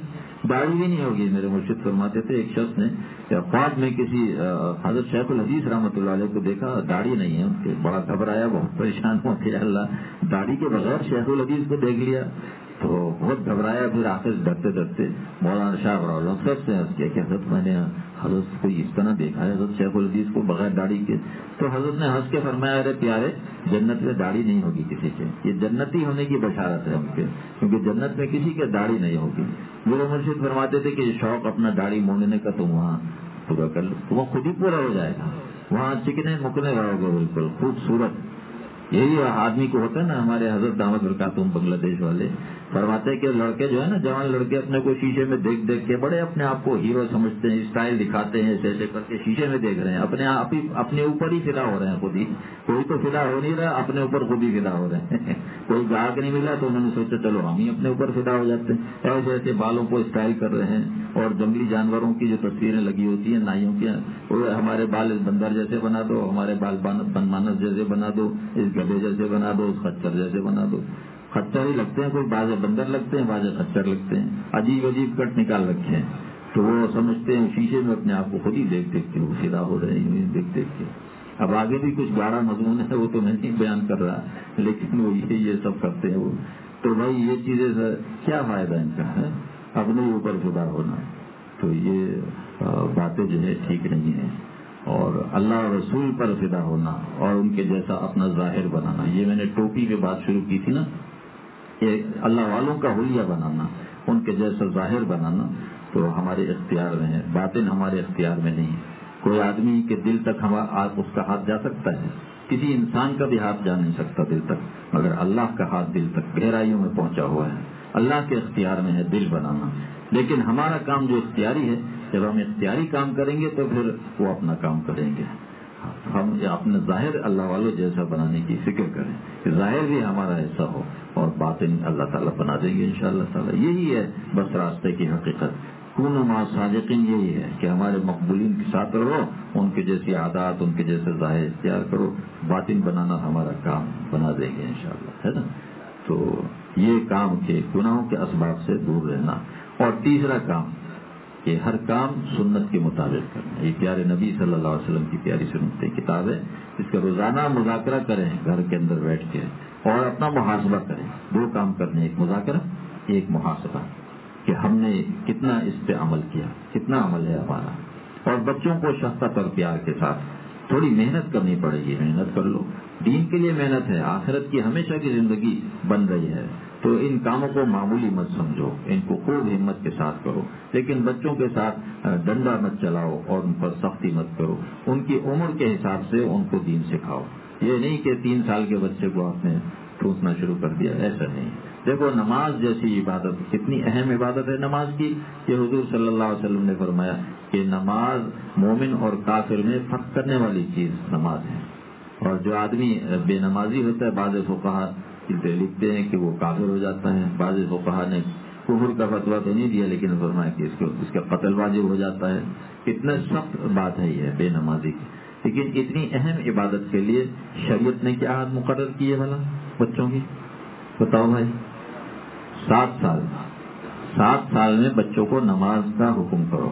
A: داڑھی بھی نہیں ہوگی. میرے مرشد فرماتے تھے ایک شخص نے خواب میں کسی حضرت شیخ الحدیث رحمۃ اللہ علیہ کو دیکھا, داڑھی نہیں ہے ان کے, بڑا گھبرایا, بہت پریشان ہو گیا, اللہ داڑھی کے بغیر شیخ الحدیث کو دیکھ لیا تو بہت گھبرایا. پھر آخر ڈرتے ڈرتے مولانا شاہ رحمۃ اللہ سے عرض کیا کہ حضرت میں نے حضرت کو اس طرح دیکھا ہے, حضرت شیخ الحدیث کو بغیر داڑھی کے. تو حضرت نے ہنس کے فرمایا, ارے پیارے, جنت میں داڑھی نہیں ہوگی کسی کے, یہ جنتی ہونے کی بشارت ہے ان کے, کیونکہ جنت میں کسی کے داڑھی نہیں ہوگی. میرے مرشد فرماتے تھے کہ یہ شوق اپنا داڑھی مونڈنے کا تم وہاں پورا کر لو, وہ خود ہی پورا ہو جائے گا. وہاں چکنے مکنے رہو گے بالکل خوبصورت. یہی آدمی کو ہوتا ہے نا. ہمارے حضرت دامت برکاتہم بنگلہ دیش والے فرماتے ہیں کہ لڑکے جو ہے نا, جوان لڑکے اپنے کو شیشے میں دیکھ دیکھ کے بڑے اپنے آپ کو ہیرو سمجھتے ہیں, اسٹائل دکھاتے ہیں, ایسے ایسے کر کے شیشے میں دیکھ رہے ہیں, اپنے آپ ہی اپنے اوپر ہی فدا ہو رہے ہیں خود ہی. کوئی تو فدا ہو نہیں رہا, اپنے اوپر خود ہی فدا ہو رہے ہیں. کوئی گاہک نہیں ملا تو انہوں نے سوچا چلو ہم ہی اپنے اوپر فدا ہو جاتے ہیں. ایسے ایسے بالوں کو اسٹائل کر رہے ہیں. اور جنگلی جانوروں کی جو تصویریں لگی ہوتی ہیں نائیوں کی, وہ ہمارے بال بندر جیسے بنا دو, ہمارے بال بن مانس جیسے بنا دو, اس گدھے جیسے بنا دو, اس خچر جیسے بنا دو. خچر ہی لگتے ہیں, کوئی بعض بندر لگتے ہیں, بعض خچر لگتے ہیں, عجیب عجیب کٹ نکال رکھے ہیں. تو وہ سمجھتے ہیں شیشے میں اپنے آپ کو خود ہی دیکھ دیکھ کے وہ فدا ہو رہے ہیں دیکھ دیکھ کے. اب آگے بھی کچھ گاڑا مضمون ہے, وہ تو میں نہیں بیان کر رہا, لیکن وہ یہ یہ سب کرتے ہیں وہ. تو بھائی یہ چیزیں کیا فائدہ ان کا ہے, اپنے اوپر فدا ہونا. تو یہ باتیں جو ہے ٹھیک نہیں ہیں. اور اللہ رسول پر فدا ہونا اور ان کے جیسا اپنا ظاہر بنانا, یہ میں نے ٹوپی کی بات شروع کی تھی نا, یہ اللہ والوں کا حلیہ بنانا, ان کے جیسا ظاہر بنانا تو ہمارے اختیار میں ہے, باطن ہمارے اختیار میں نہیں. کوئی آدمی کے دل تک ہم اس کا ہاتھ جا سکتا ہے, کسی انسان کا بھی ہاتھ جا نہیں سکتا دل تک, مگر اللہ کا ہاتھ دل تک گہرائیوں میں پہنچا ہوا ہے. اللہ کے اختیار میں ہے دل بنانا. لیکن ہمارا کام جو اختیاری ہے, جب ہم اختیاری کام کریں گے تو پھر وہ اپنا کام کریں گے. ہم اپنا ظاہر اللہ والوں جیسا بنانے کی فکر کریں کہ ظاہر بھی ہمارا ایسا ہو, اور باطن اللہ تعالیٰ بنا دیں گے انشاءاللہ تعالیٰ. یہی ہے بس راستے کی حقیقت. کونوا مع صادقین یہی ہے کہ ہمارے مقبولین کے ساتھ رہو, ان کے جیسی عادات, ان کے جیسے ظاہر اختیار کرو, باطن بنانا ہمارا کام بنا دیں گے انشاءاللہ, ہے نا. تو یہ کام کے گناہوں کے اسباب سے دور رہنا. اور تیسرا کام کہ ہر کام سنت کے مطابق کرنا. یہ پیارے نبی صلی اللہ علیہ وسلم کی پیاری سنت کتاب ہے, اس کا روزانہ مذاکرہ کریں گھر کے اندر بیٹھ کے, اور اپنا محاسبہ کریں. دو کام کرنے, ایک مذاکرہ, ایک محاسبہ, کہ ہم نے کتنا اس پہ عمل کیا, کتنا عمل ہے ہمارا. اور بچوں کو شفقت اور پیار کے ساتھ تھوڑی محنت کرنی پڑے گی, محنت کر لو. دین کے لیے محنت ہے, آخرت کی ہمیشہ کی زندگی بن رہی ہے, تو ان کاموں کو معمولی مت سمجھو, ان کو خوب ہمت کے ساتھ کرو. لیکن بچوں کے ساتھ ڈنڈا مت چلاؤ اور ان پر سختی مت کرو. ان کی عمر کے حساب سے ان کو دین سکھاؤ. یہ نہیں کہ تین سال کے بچے کو آپ نے ٹھوسنا شروع کر دیا, ایسا نہیں. دیکھو نماز جیسی عبادت, کتنی اہم عبادت ہے نماز کی, کہ حضور صلی اللہ علیہ وسلم نے فرمایا کہ نماز مومن اور کافر میں فرق کرنے والی چیز نماز ہے. اور جو آدمی بے نمازی ہوتا ہے, بعض فقہا لکھتے ہیں کہ وہ کافر ہو جاتا ہے. بعض فقہا نے کفر کا فتویٰ تو نہیں دیا, لیکن فرمایا کہ اس کو اس کا قتل واجب ہو جاتا ہے. کتنا سخت بات ہے یہ بے نمازی کی. لیکن اتنی اہم عبادت کے لیے شریعت نے کیا حد مقرر کی ہے بھلا بچوں کی, بتاؤ بھائی. سات سال سات سال میں بچوں کو نماز کا حکم کرو.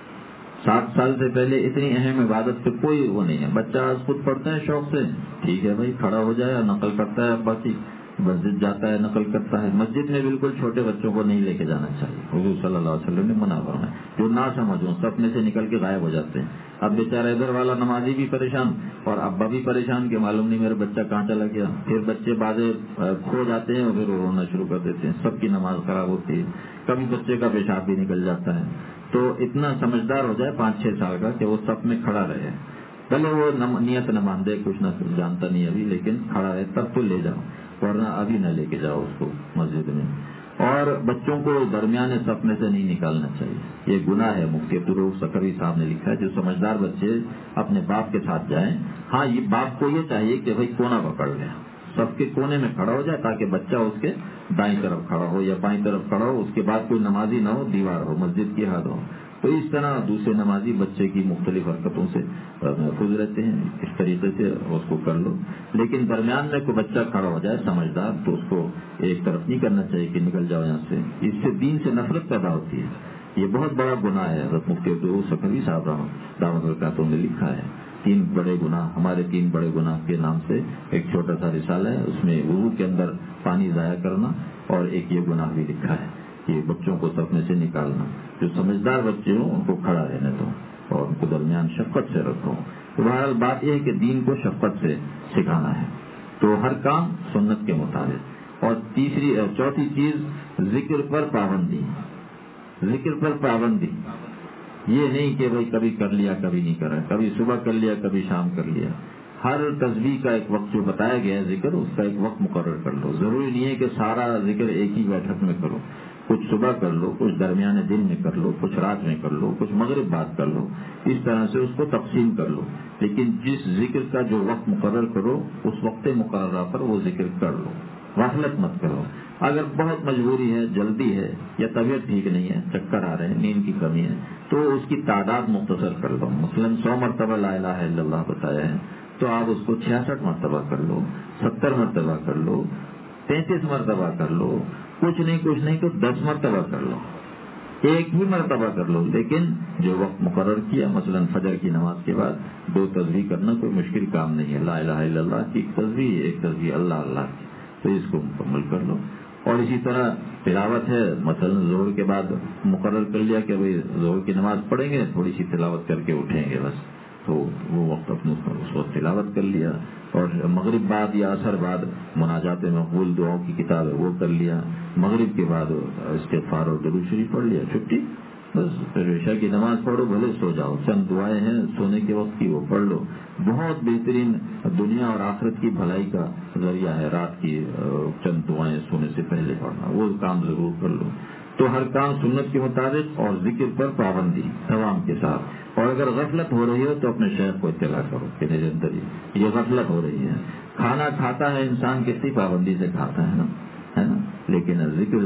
A: سات سال سے پہلے اتنی اہم عبادت پہ کوئی وہ نہیں ہے. بچہ خود پڑھتا ہے شوق سے, ٹھیک ہے بھائی, کھڑا ہو جائے اور نقل کرتا ہے ابا کی, مسجد جاتا ہے نقل کرتا ہے. مسجد میں بالکل چھوٹے بچوں کو نہیں لے کے جانا چاہیے, حضور صلی اللہ علیہ وسلم نے منع فرمایا. جو نہ سمجھو سپنے سے نکل کے غائب ہو جاتے ہیں. اب بیچارہ ادھر والا نمازی بھی پریشان اور ابا بھی پریشان کہ معلوم نہیں میرا بچہ کہاں چلا گیا. پھر بچے بازے کھو جاتے ہیں اور پھر وہ رونا شروع کر دیتے ہیں. سب کی نماز خراب ہوتی ہے. کبھی بچے کا پیشاب بھی نکل جاتا ہے. تو اتنا سمجھدار ہو جائے پانچ چھ سال کا کہ وہ سب میں کھڑا رہے. پہلے وہ نیت نہ مان دے, کچھ نہ جانتا نہیں ابھی, لیکن کھڑا رہے تب تو لے جاؤ, ورنہ ابھی نہ لے کے جاؤ اس کو مسجد میں. اور بچوں کو درمیان صف میں سے نہیں نکالنا چاہیے, یہ گناہ ہے. مفتی عبدالرؤف سکری صاحب نے لکھا ہے جو سمجھدار بچے اپنے باپ کے ساتھ جائیں, ہاں یہ باپ کو یہ چاہیے کہ بھائی کونا پکڑ لے, سب کے کونے میں کھڑا ہو جائے تاکہ بچہ اس کے دائیں طرف کھڑا ہو یا بائیں طرف کھڑا ہو. اس کے بعد کوئی نمازی نہ ہو, دیوار ہو, مسجد کی حد ہو. تو اس طرح دوسرے نمازی بچے کی مختلف حرکتوں سے محفوظ رہتے ہیں. اس طریقے سے اس کو کر لو. لیکن درمیان میں کوئی بچہ کھڑا ہو جائے سمجھدار, تو اس کو ایک طرف نہیں کرنا چاہیے کہ نکل جاؤ یہاں سے. اس سے دین سے نفرت پیدا ہوتی ہے. یہ بہت بڑا گناہ ہے. حضرت مفتی عبدالرؤف سکھوی صاحب دامت برکاتہ نے لکھا ہے تین بڑے گناہ، ہمارے تین بڑے گناہ کے نام سے ایک چھوٹا سا رسالہ ہے. اس میں وضو کے اندر پانی ضائع کرنا اور ایک یہ گناہ بھی لکھا ہے کہ بچوں کو سپنے سے نکالنا. جو سمجھدار بچے ہوں ان کو کھڑا رہنے دو اور ان کو درمیان شفقت سے رکھو. تو بہرحال بات یہ ہے کہ دین کو شفقت سے سکھانا ہے. تو ہر کام سنت کے مطابق. اور تیسری چوتھی چیز ذکر پر پابندی. ذکر پر پابندی یہ نہیں کہ بھائی کبھی کر لیا کبھی نہیں کرا، کبھی صبح کر لیا کبھی شام کر لیا. ہر تسبیح کا ایک وقت جو بتایا گیا ہے ذکر، اس کا ایک وقت مقرر کر لو. ضروری نہیں ہے کہ سارا ذکر ایک ہی بیٹھک میں کرو. کچھ صبح کر لو، کچھ درمیانے دن میں کر لو، کچھ رات میں کر لو، کچھ مغرب بعد کر لو. اس طرح سے اس کو تقسیم کر لو. لیکن جس ذکر کا جو وقت مقرر کرو اس وقت مقررہ پر وہ ذکر کر لو. غفلت مت کرو. اگر بہت مجبوری ہے، جلدی ہے یا طبیعت ٹھیک نہیں ہے، چکر آ رہے ہیں، نیند کی کمی ہے، تو اس کی تعداد مختصر کر لو. مثلاً سو مرتبہ لا الہ الا اللہ بتایا ہے تو آپ اس کو چھیاسٹھ مرتبہ کر لو، ستر مرتبہ کر لو، تینتیس مرتبہ کر لو. کچھ نہیں کچھ نہیں تو دس مرتبہ کر لو. ایک ہی مرتبہ کر لو، لیکن جو وقت مقرر کیا، مثلاً فجر کی نماز کے بعد دو تسبیح کرنا کوئی مشکل کام نہیں ہے. لا الہ الا اللہ کی ایک تسبیح، ایک تسبیح اللہ اللہ کی، تو اس کو مکمل کر لو. اور اسی طرح تلاوت ہے، مثلاً ظہر کے بعد مقرر کر لیا کہ بھئی ظہر کی نماز پڑھیں گے، تھوڑی سی تلاوت کر کے اٹھیں گے بس، تو وہ وقت اپنے اس وقت تلاوت کر لیا. اور مغرب بعد یا عصر بعد مناجات مقبول دعاؤں کی کتاب ہے وہ کر لیا. مغرب کے بعد استغفار اور درود شریف پڑھ لیا، چھٹی بس. پھر عشاء کی نماز پڑھو، بھلے سو جاؤ، چند دعائیں ہیں سونے کے وقت کی وہ پڑھ لو. بہت بہترین دنیا اور آخرت کی بھلائی کا ذریعہ ہے رات کی چند دعائیں سونے سے پہلے پڑھنا. وہ کام ضرور کر لو. تو ہر کام سنت کے مطابق اور ذکر پر پابندی تمام کے ساتھ. اور اگر غفلت ہو رہی ہو تو اپنے شیخ کو اطلاع کرو کہ میرے اندر یہ غفلت ہو رہی ہے. کھانا کھاتا ہے انسان کتنی پابندی سے کھاتا ہے نا، ہے نا، لیکن ذکر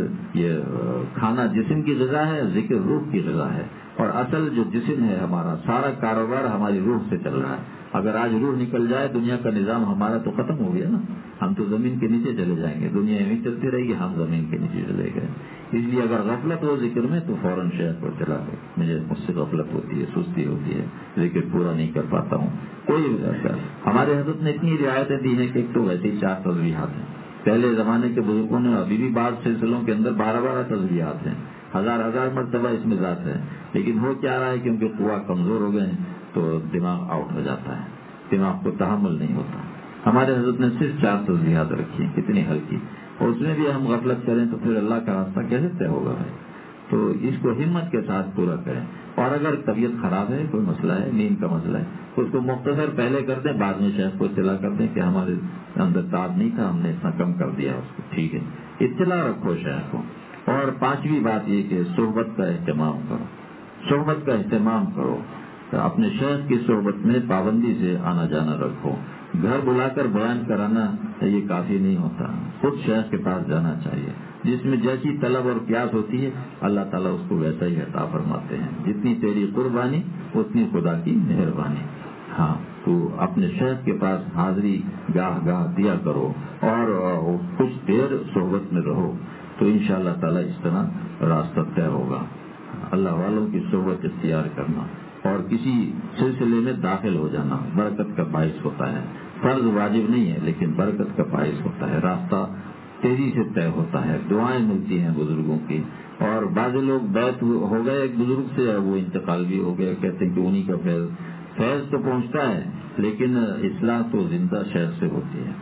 A: یہ کھانا جسم کی غذا ہے، ذکر روح کی غذا ہے. اور اصل جو جسم ہے ہمارا، سارا کاروبار ہماری روح سے چل رہا ہے. اگر آج روح نکل جائے دنیا کا نظام ہمارا تو ختم ہو گیا نا. ہم تو زمین کے نیچے چلے جائیں گے، دنیا یوں چلتی رہے گی، ہم زمین کے نیچے چلے گئے. اس لیے اگر غفلت ہو ذکر میں تو فوراً شہر پر چلا دو. مجھے مجھ سے غفلت ہوتی ہے، سستی ہوتی ہے، ذکر پورا نہیں کر پاتا ہوں. کوئی ہمارے حضرت نے اتنی رعایتیں دی ہیں کہ ایک تو ویسے ہی چار تسبیحات ہیں. پہلے زمانے کے بزرگوں نے ابھی بھی بعض سلسلوں کے اندر بارہ بارہ تسبیحات ہیں، ہزار ہزار مرتبہ اس میں ذات ہے. لیکن ہو کیا رہا ہے کیونکہ قوا کمزور ہو گئے ہیں تو دماغ آؤٹ ہو جاتا ہے، دماغ کو تحمل نہیں ہوتا. ہمارے حضرت نے صرف چار تسبیحات رکھی ہیں، کتنی ہلکی. اور اس میں بھی ہم غفلت کریں تو پھر اللہ کا راستہ کیسے طے ہوگا بھائی. تو اس کو ہمت کے ساتھ پورا کریں. اور اگر طبیعت خراب ہے، کوئی مسئلہ ہے، نیند کا مسئلہ ہے، تو اس کو مختصر پہلے کر دیں، بعد میں شیخ کو اطلاع کر دیں کہ ہمارے اندر تاب نہیں تھا، ہم نے اتنا کم کر دیا اس کو. ٹھیک ہے، اطلاع رکھو شیخ کو. اور پانچویں بات یہ کہ صحبت کا اہتمام کرو. صحبت کا اہتمام کرو. اپنے شیخ کی صحبت میں پابندی سے آنا جانا رکھو. گھر بلا کر بیان کرانا یہ کافی نہیں ہوتا، خود شیخ کے پاس جانا چاہیے. جس میں جیسی طلب اور پیاس ہوتی ہے اللہ تعالیٰ اس کو ویسا ہی عطا فرماتے ہیں. جتنی تیری قربانی اتنی خدا کی مہربانی. ہاں، تو اپنے شیخ کے پاس حاضری گاہ گاہ دیا کرو اور کچھ دیر صحبت میں رہو تو انشاءاللہ تعالیٰ اس طرح راستہ طے ہوگا. اللہ والوں کی صحبت اختیار کرنا اور کسی سلسلے میں داخل ہو جانا برکت کا باعث ہوتا ہے. فرض واجب نہیں ہے لیکن برکت کا باعث ہوتا ہے. راستہ تیزی سے طے ہوتا ہے، دعائیں ملتی ہیں بزرگوں کی. اور بعض لوگ بیعت ہو گئے ایک بزرگ سے، وہ انتقال بھی ہو گیا، کہتے ہیں کہ انہی کا فیض فیض تو پہنچتا ہے لیکن اصلاح تو زندہ شہر سے ہوتی ہے.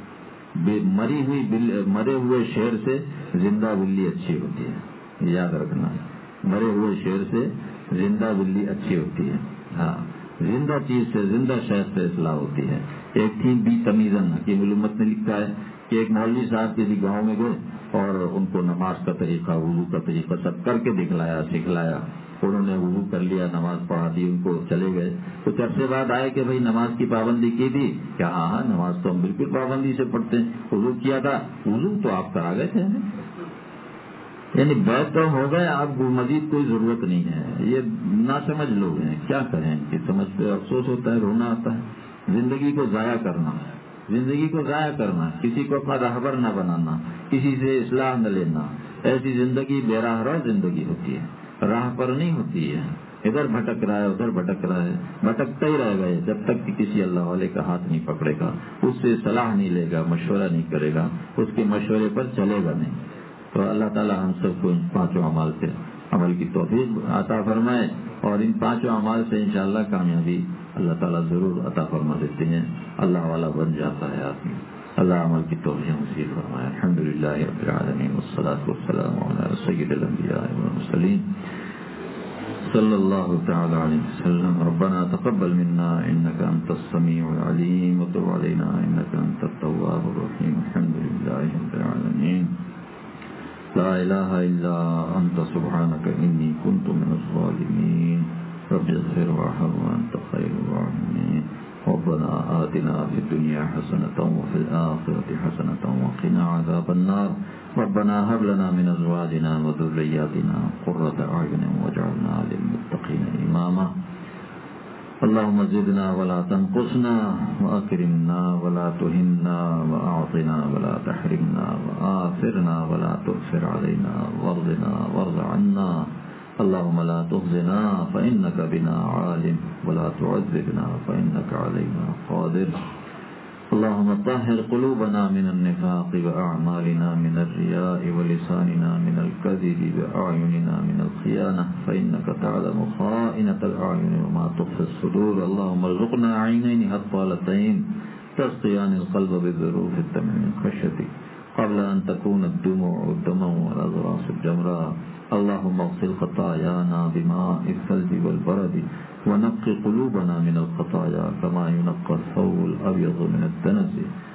A: مری ہوئی بل مرے ہوئے شیر سے زندہ بلی اچھی ہوتی ہے، یاد رکھنا. مرے ہوئے شیر سے زندہ بلی اچھی ہوتی ہے. ہاں، زندہ چیز سے، زندہ شہر سے اصلاح ہوتی ہے. ایک تھی بی تمیزن، حکیم الامت نے لکھا ہے کہ ایک مولوی صاحب کسی گاؤں میں گئے اور ان کو نماز کا طریقہ، وضو کا طریقہ سب کر کے دکھلایا، سکھلایا. انہوں نے وضو کر لیا، نماز پڑھا دی، ان کو چلے گئے. کچھ عرصے بعد آئے کہ بھائی نماز کی پابندی کی تھی کیا؟ ہاں ہاں نماز تو ہم بالکل پابندی سے پڑھتے ہیں. وضو کیا تھا؟ وضو تو آپ کرا گئے تھے. یعنی بیت تو ہو گئے، آپ مزید کوئی ضرورت نہیں ہے. یہ ناسمجھ لوگ ہیں، کیا کریں کہ سمجھ پہ افسوس ہوتا ہے، رونا آتا ہے. زندگی کو ضائع کرنا، زندگی کو ضائع کرنا، کسی کو اپنا راہبر نہ بنانا، کسی سے اصلاح نہ لینا، ایسی زندگی بے راہ رو زندگی ہوتی ہے. راہ پر نہیں ہوتی ہے، ادھر بھٹک رہا ہے ادھر بھٹک رہا ہے، بھٹکتا ہی رہے گا جب تک کہ کسی اللہ والے کا ہاتھ نہیں پکڑے گا، اس سے صلاح نہیں لے گا، مشورہ نہیں کرے گا، اس کے مشورے پر چلے گا نہیں۔ تو اللہ تعالی ہم سب کو ان پانچوں اعمال سے عمل کی توفیق عطا فرمائے، اور ان پانچوں اعمال سے انشاءاللہ کامیابی اللہ تعالیٰ ضرور عطا فرما دیتے ہیں، اللہ والا بن جاتا ہے آدمی۔ اللہ عمل کی توفیق نصیب فرمائے۔ الحمدللہ رب العالمین والصلاة والسلام علی سید الانبیاء والمرسلین صلی اللہ تعالی علیہ وسلم۔ ربنا تقبل منا انک انت السمیع العلیم وتب علینا انک انت التواب الرحیم۔ الحمدللہ رب العالمین، لا الہ الا انت سبحانک انی کنت من الظالمین، رب اغفر وارحم وانت خیر الراحمین۔ ربنا آتنا في الدنيا حسنة وفي الآخرة حسنة وقنا عذاب النار۔ ربنا هب لنا من أزواجنا وذرياتنا قرة أعين واجعلنا للمتقين إماما۔ اللهم زدنا ولا تنقصنا، وأكرمنا ولا تهنا، وأعطنا ولا تحرمنا، وآثرنا ولا تؤثر علينا، وارضنا وارض عنا۔ اللهم لا تخزنا فإنك بنا عالم، ولا تعذبنا فإنك علينا قادر۔ اللهم طهر قلوبنا من النفاق، وأعمالنا من الرياء، ولساننا من الكذب، وأعيننا من الخيانة، فإنك تعلم خائنة الأعين وما تخفي الصدور۔ اللهم ارزقنا عينين هطالتين تسقيان القلب بذروف الدمع من خشيتك قبل أن تكون الدموع الدمع والأضراس الجمرة۔ اللهم اغسل خطايانا بماء الثلج والبرد، ونقي قلوبنا من الخطايا كما ينقى الثوب الأبيض من الدنس،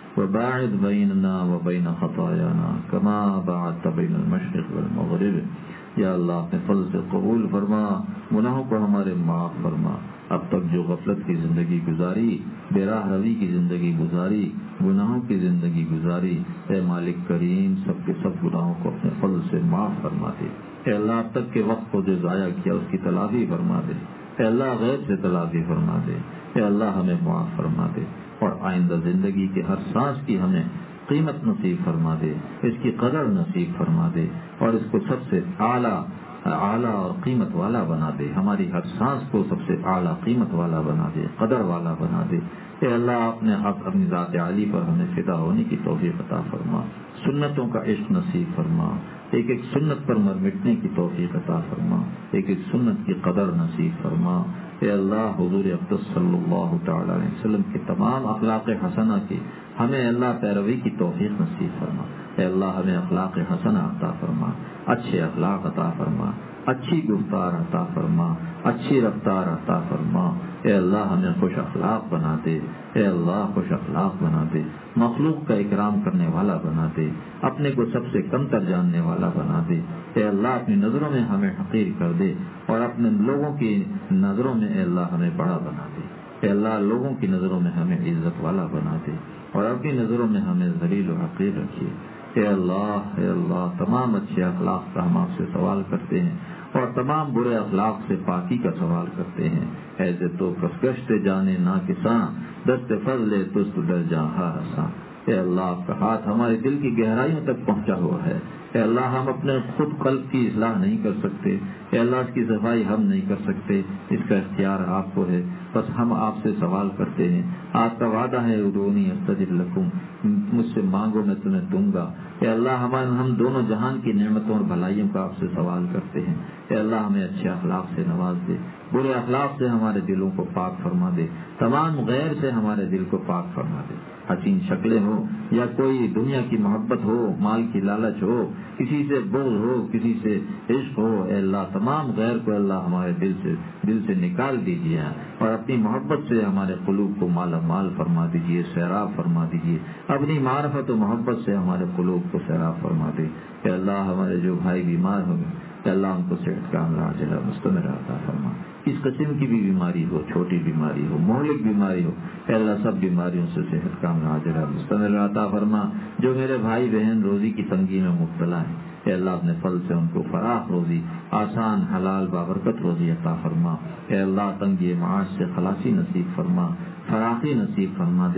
A: وباعد بيننا وبين خطايانا كما باعدت بين المشرق والمغرب۔ یا اللہ اپنے فضل سے قبول فرما، گناہوں کو ہمارے معاف فرما۔ اب تک جو غفلت کی زندگی گزاری، بے راہ روی کی زندگی گزاری، گناہوں کی زندگی گزاری، اے مالک کریم سب کے سب گناہوں کو اپنے فضل سے معاف فرما دے۔ اے اللہ اب تک کے وقت کو جو ضائع کیا اس کی تلافی فرما دے۔ اے اللہ غیب سے تلافی فرما دے۔ اے اللہ ہمیں معاف فرما دے، اور آئندہ زندگی کے ہر سانس کی ہمیں قیمت نصیب فرما دے، اس کی قدر نصیب فرما دے، اور اس کو سب سے اعلیٰ اعلیٰ اور قیمت والا بنا دے۔ ہماری ہر سانس کو سب سے اعلیٰ قیمت والا بنا دے، قدر والا بنا دے۔ اے اللہ اپنے حق اپنی ذات عالی پر ہمیں فدا ہونے کی توفیق عطا فرما، سنتوں کا عشق نصیب فرما، ایک ایک سنت پر مر مٹنے کی توفیق عطا فرما، ایک ایک سنت کی قدر نصیب فرما۔ اے اللہ حضور اقدس صلی اللہ تعالی علیہ وسلم کے تمام اخلاق حسنہ کی ہمیں اللہ پیروی کی توفیق نصیب فرما۔ اے اللہ ہمیں اخلاق حسنہ عطا فرما، اچھے اخلاق عطا فرما، اچھی گفتار عطا فرما، اچھی رفتار عطا فرما۔ اے اللہ ہمیں خوش اخلاق بنا دے، اے اللہ خوش اخلاق بنا دے، مخلوق کا اکرام کرنے والا بنا دے، اپنے کو سب سے کم تر جاننے والا بنا دے۔ اے اللہ اپنی نظروں میں ہمیں حقیر کر دے، اور اپنے لوگوں کی نظروں میں اے اللہ ہمیں بڑا بنا دے۔ اے اللہ لوگوں کی نظروں میں ہمیں عزت والا بنا دے، اور اپنی نظروں میں ہمیں ذلیل و حقیر رکھیے۔ اے اللہ اے اللہ تمام اچھے اخلاق کا ہم آپ سے سوال کرتے ہیں، اور تمام برے اخلاق سے پاکی کا سوال کرتے ہیں۔ ایسے تو کسگشت جانے نا کساں، دست فضل تست در جہاں رساں۔ اے اللہ آپ کا ہاتھ ہمارے دل کی گہرائیوں تک پہنچا ہوا ہے۔ اے اللہ ہم اپنے خود قلب کی اصلاح نہیں کر سکتے، اے اللہ اس کی صفائی ہم نہیں کر سکتے، اس کا اختیار آپ کو ہے۔ بس ہم آپ سے سوال کرتے ہیں، آپ کا وعدہ ہے ادعونی استجب لکم، مجھ سے مانگو میں تمہیں دوں گا۔ اے اللہ ہم ہم دونوں جہان کی نعمتوں اور بھلائیوں کا آپ سے سوال کرتے ہیں۔ اے اللہ ہمیں اچھے اخلاق سے نواز دے، برے اخلاق سے ہمارے دلوں کو پاک فرما دے، تمام غیر سے ہمارے دل کو پاک فرما دے۔ حسین شکلیں ہو یا کوئی دنیا کی محبت ہو، مال کی لالچ ہو، کسی سے بغض ہو، کسی سے عشق ہو، اے اللہ تمام غیر کو اللہ ہمارے دل سے دل سے نکال دیجیے، اور اپنی محبت سے ہمارے قلوب کو مالا مال فرما دیجیے، سیراب فرما دیجیے۔ اپنی معرفت و محبت سے ہمارے قلوب کو سیراب فرما دے۔ اے اللہ ہمارے جو بھائی بیمار ہوں گے، اے اللہ ان کو صحت کا عاجلہ مستمر عطا فرما۔ اس قسم کی بھی بیماری ہو، چھوٹی بیماری ہو، مہلک بیماری ہو، اے اللہ سب بیماریوں سے صحت کا عاجلہ مستمر عطا فرما۔ جو میرے بھائی بہن روزی کی تنگی میں مبتلا ہیں، اے اللہ اپنے فضل سے ان کو فراخ روزی، آسان حلال بابرکت روزی عطا فرما۔ اے اللہ تنگی معاش سے خلاصی نصیب فرما، فراخی نصیب فرما دے۔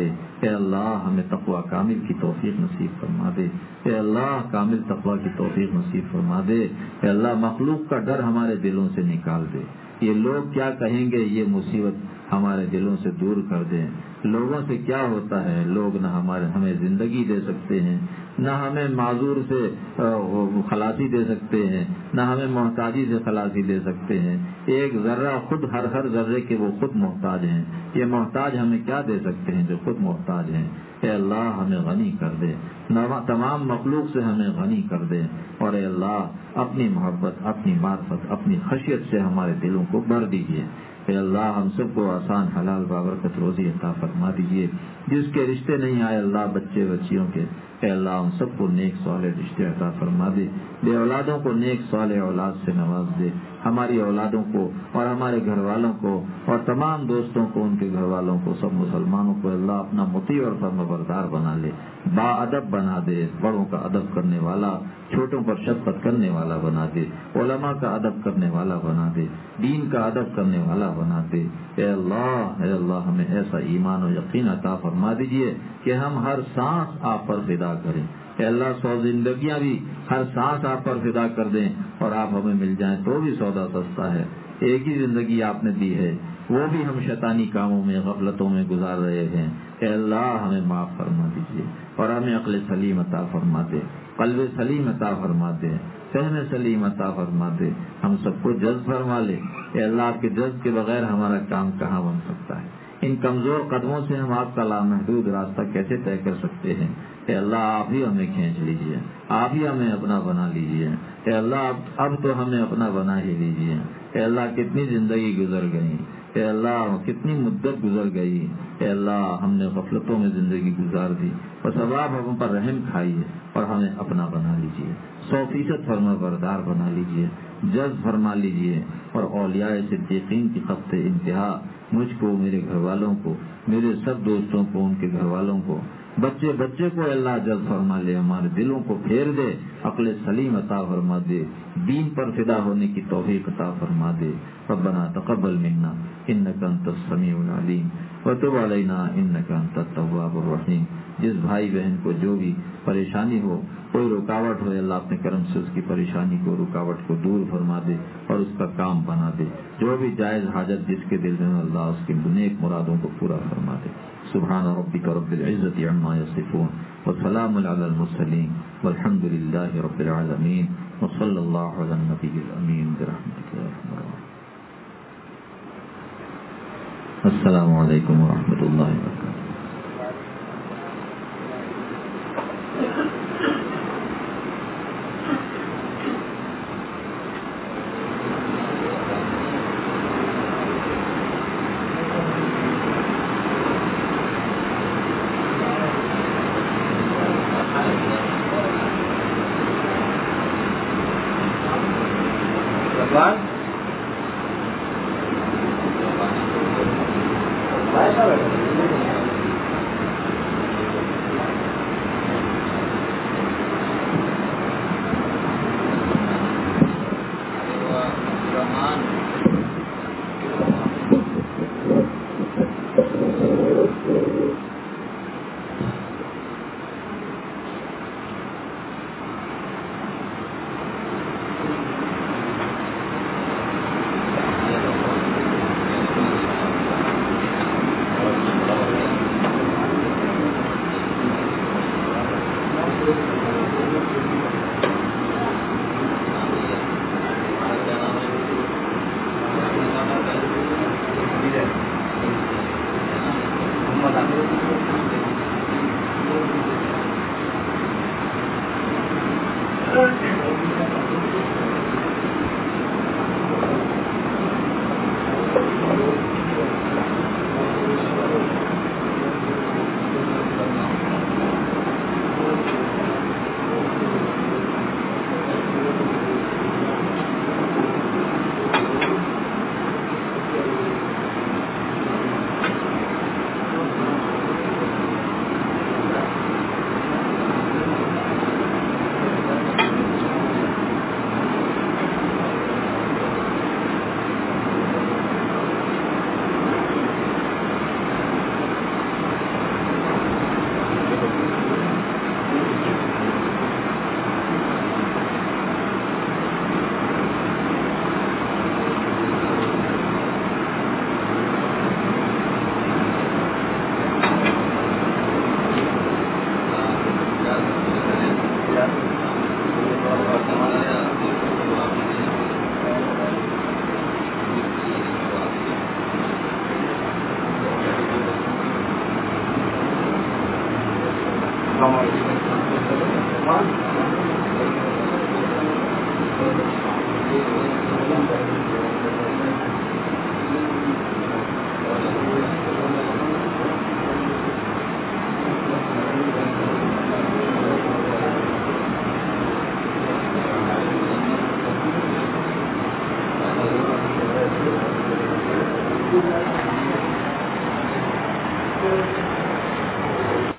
A: اے اللہ ہمیں تقوی کامل کی توفیق نصیب فرما دے، اے اللہ کامل تقوی کی توفیق نصیب فرما دے، اے اللہ مخلوق کا ڈر ہمارے دلوں سے نکال دے، یہ لوگ کیا کہیں گے یہ مصیبت ہمارے دلوں سے دور کر دیں۔ لوگوں سے کیا ہوتا ہے، لوگ نہ ہمارے ہمیں زندگی دے سکتے ہیں، نہ ہمیں معذور سے خلاصی دے سکتے ہیں، نہ ہمیں محتاجی سے خلاصی دے سکتے ہیں۔ ایک ذرہ خود ہر ہر ذرے کے وہ خود محتاج ہیں، یہ محتاج ہمیں کیا دے سکتے ہیں جو خود محتاج ہیں۔ اے اللہ ہمیں غنی کر دے، تمام مخلوق سے ہمیں غنی کر دے، اور اے اللہ اپنی محبت، اپنی معرفت، اپنی خشیت سے ہمارے دلوں کو بھر دیجیے۔ اے اللہ ہم سب کو آسان حلال بابرکت روزی عطا فرما دیجیے، جس کے رشتے نہیں آئے اللہ بچے بچیوں کے، اے اللہ ہم سب کو نیک صالح رشتے عطا فرما دے، بے اولادوں کو نیک صالح اولاد سے نواز دے، ہماری اولادوں کو اور ہمارے گھر والوں کو اور تمام دوستوں کو، ان کے گھر والوں کو، سب مسلمانوں کو اللہ اپنا مطیع اور فرمانبردار بنا لے، با ادب بنا دے، بڑوں کا ادب کرنے والا، چھوٹوں پر شفقت کرنے والا بنا دے، علماء کا ادب کرنے والا بنا دے، دین کا ادب کرنے والا بنا دے۔ اے اللہ اے اللہ ہمیں ایسا ایمان و یقین عطا فرما دیجئے کہ ہم ہر سانس آپ پر فدا کریں۔ اے اللہ سو زندگیاں بھی ہر سانس آپ پر فدا کر دیں اور آپ ہمیں مل جائیں تو بھی سودا سستا ہے۔ ایک ہی زندگی آپ نے دی ہے، وہ بھی ہم شیطانی کاموں میں، غفلتوں میں گزار رہے ہیں۔ اے اللہ ہمیں معاف فرما دیجیے اور ہمیں عقل سلیم عطا فرما دے، قلب سلیم عطا فرما دے، فہم سلیم عطا فرما دے، ہم سب کو جذب فرما لے۔ اے اللہ آپ کے جذب کے بغیر ہمارا کام کہاں بن سکتا ہے؟ ان کمزور قدموں سے ہم آپ کا لامحدود راستہ کیسے طے کر سکتے ہیں؟ اے اللہ آپ ہی ہمیں کھینچ لیجیے، آپ ہی ہمیں اپنا بنا لیجیے۔ اے اللہ اب تو ہمیں اپنا بنا ہی لیجیے۔ اے اللہ کتنی زندگی گزر گئی، اے اللہ کتنی مدت گزر گئی، اے اللہ ہم نے غفلتوں میں زندگی گزار دی، بس اب آپ ہم پر رحم کھائیے اور ہمیں اپنا بنا لیجیے، سو فیصد فرما بردار بنا لیجیے، جذب فرما لیجیے، اور اولیاء صدیقین کی خط انتہا مجھ کو، میرے گھر والوں کو، میرے سب دوستوں کو، ان کے گھر والوں کو، بچے بچے کو اللہ جذب فرما لے، ہمارے دلوں کو پھیر دے، عقل سلیم عطا فرما دے، دین پر فدا ہونے کی توفیق عطا فرما دے۔ ربنا تقبل منا انک انت السمیع العلیم وتب علینا انک انت التواب الرحیم۔ جس بھائی بہن کو جو بھی پریشانی ہو، کوئی رکاوٹ ہو، اللہ اپنے کرم سے اس کی پریشانی کو، رکاوٹ کو دور فرما دے اور اس کا کام بنا دے۔ جو بھی جائز حاجت جس کے دل میں، اللہ اس کی نیک مرادوں کو پورا فرما دے۔ سبحان ربک رب العزت عما یصفون وسلام علی المرسلین والحمد للہ رب العالمین وصلی اللہ علی النبی الامین برحمتک یا ارحم الراحمین۔ السلام علیکم ورحمۃ اللہ وبرکاتہ۔
B: Vai, vai, vai.
A: Thank you.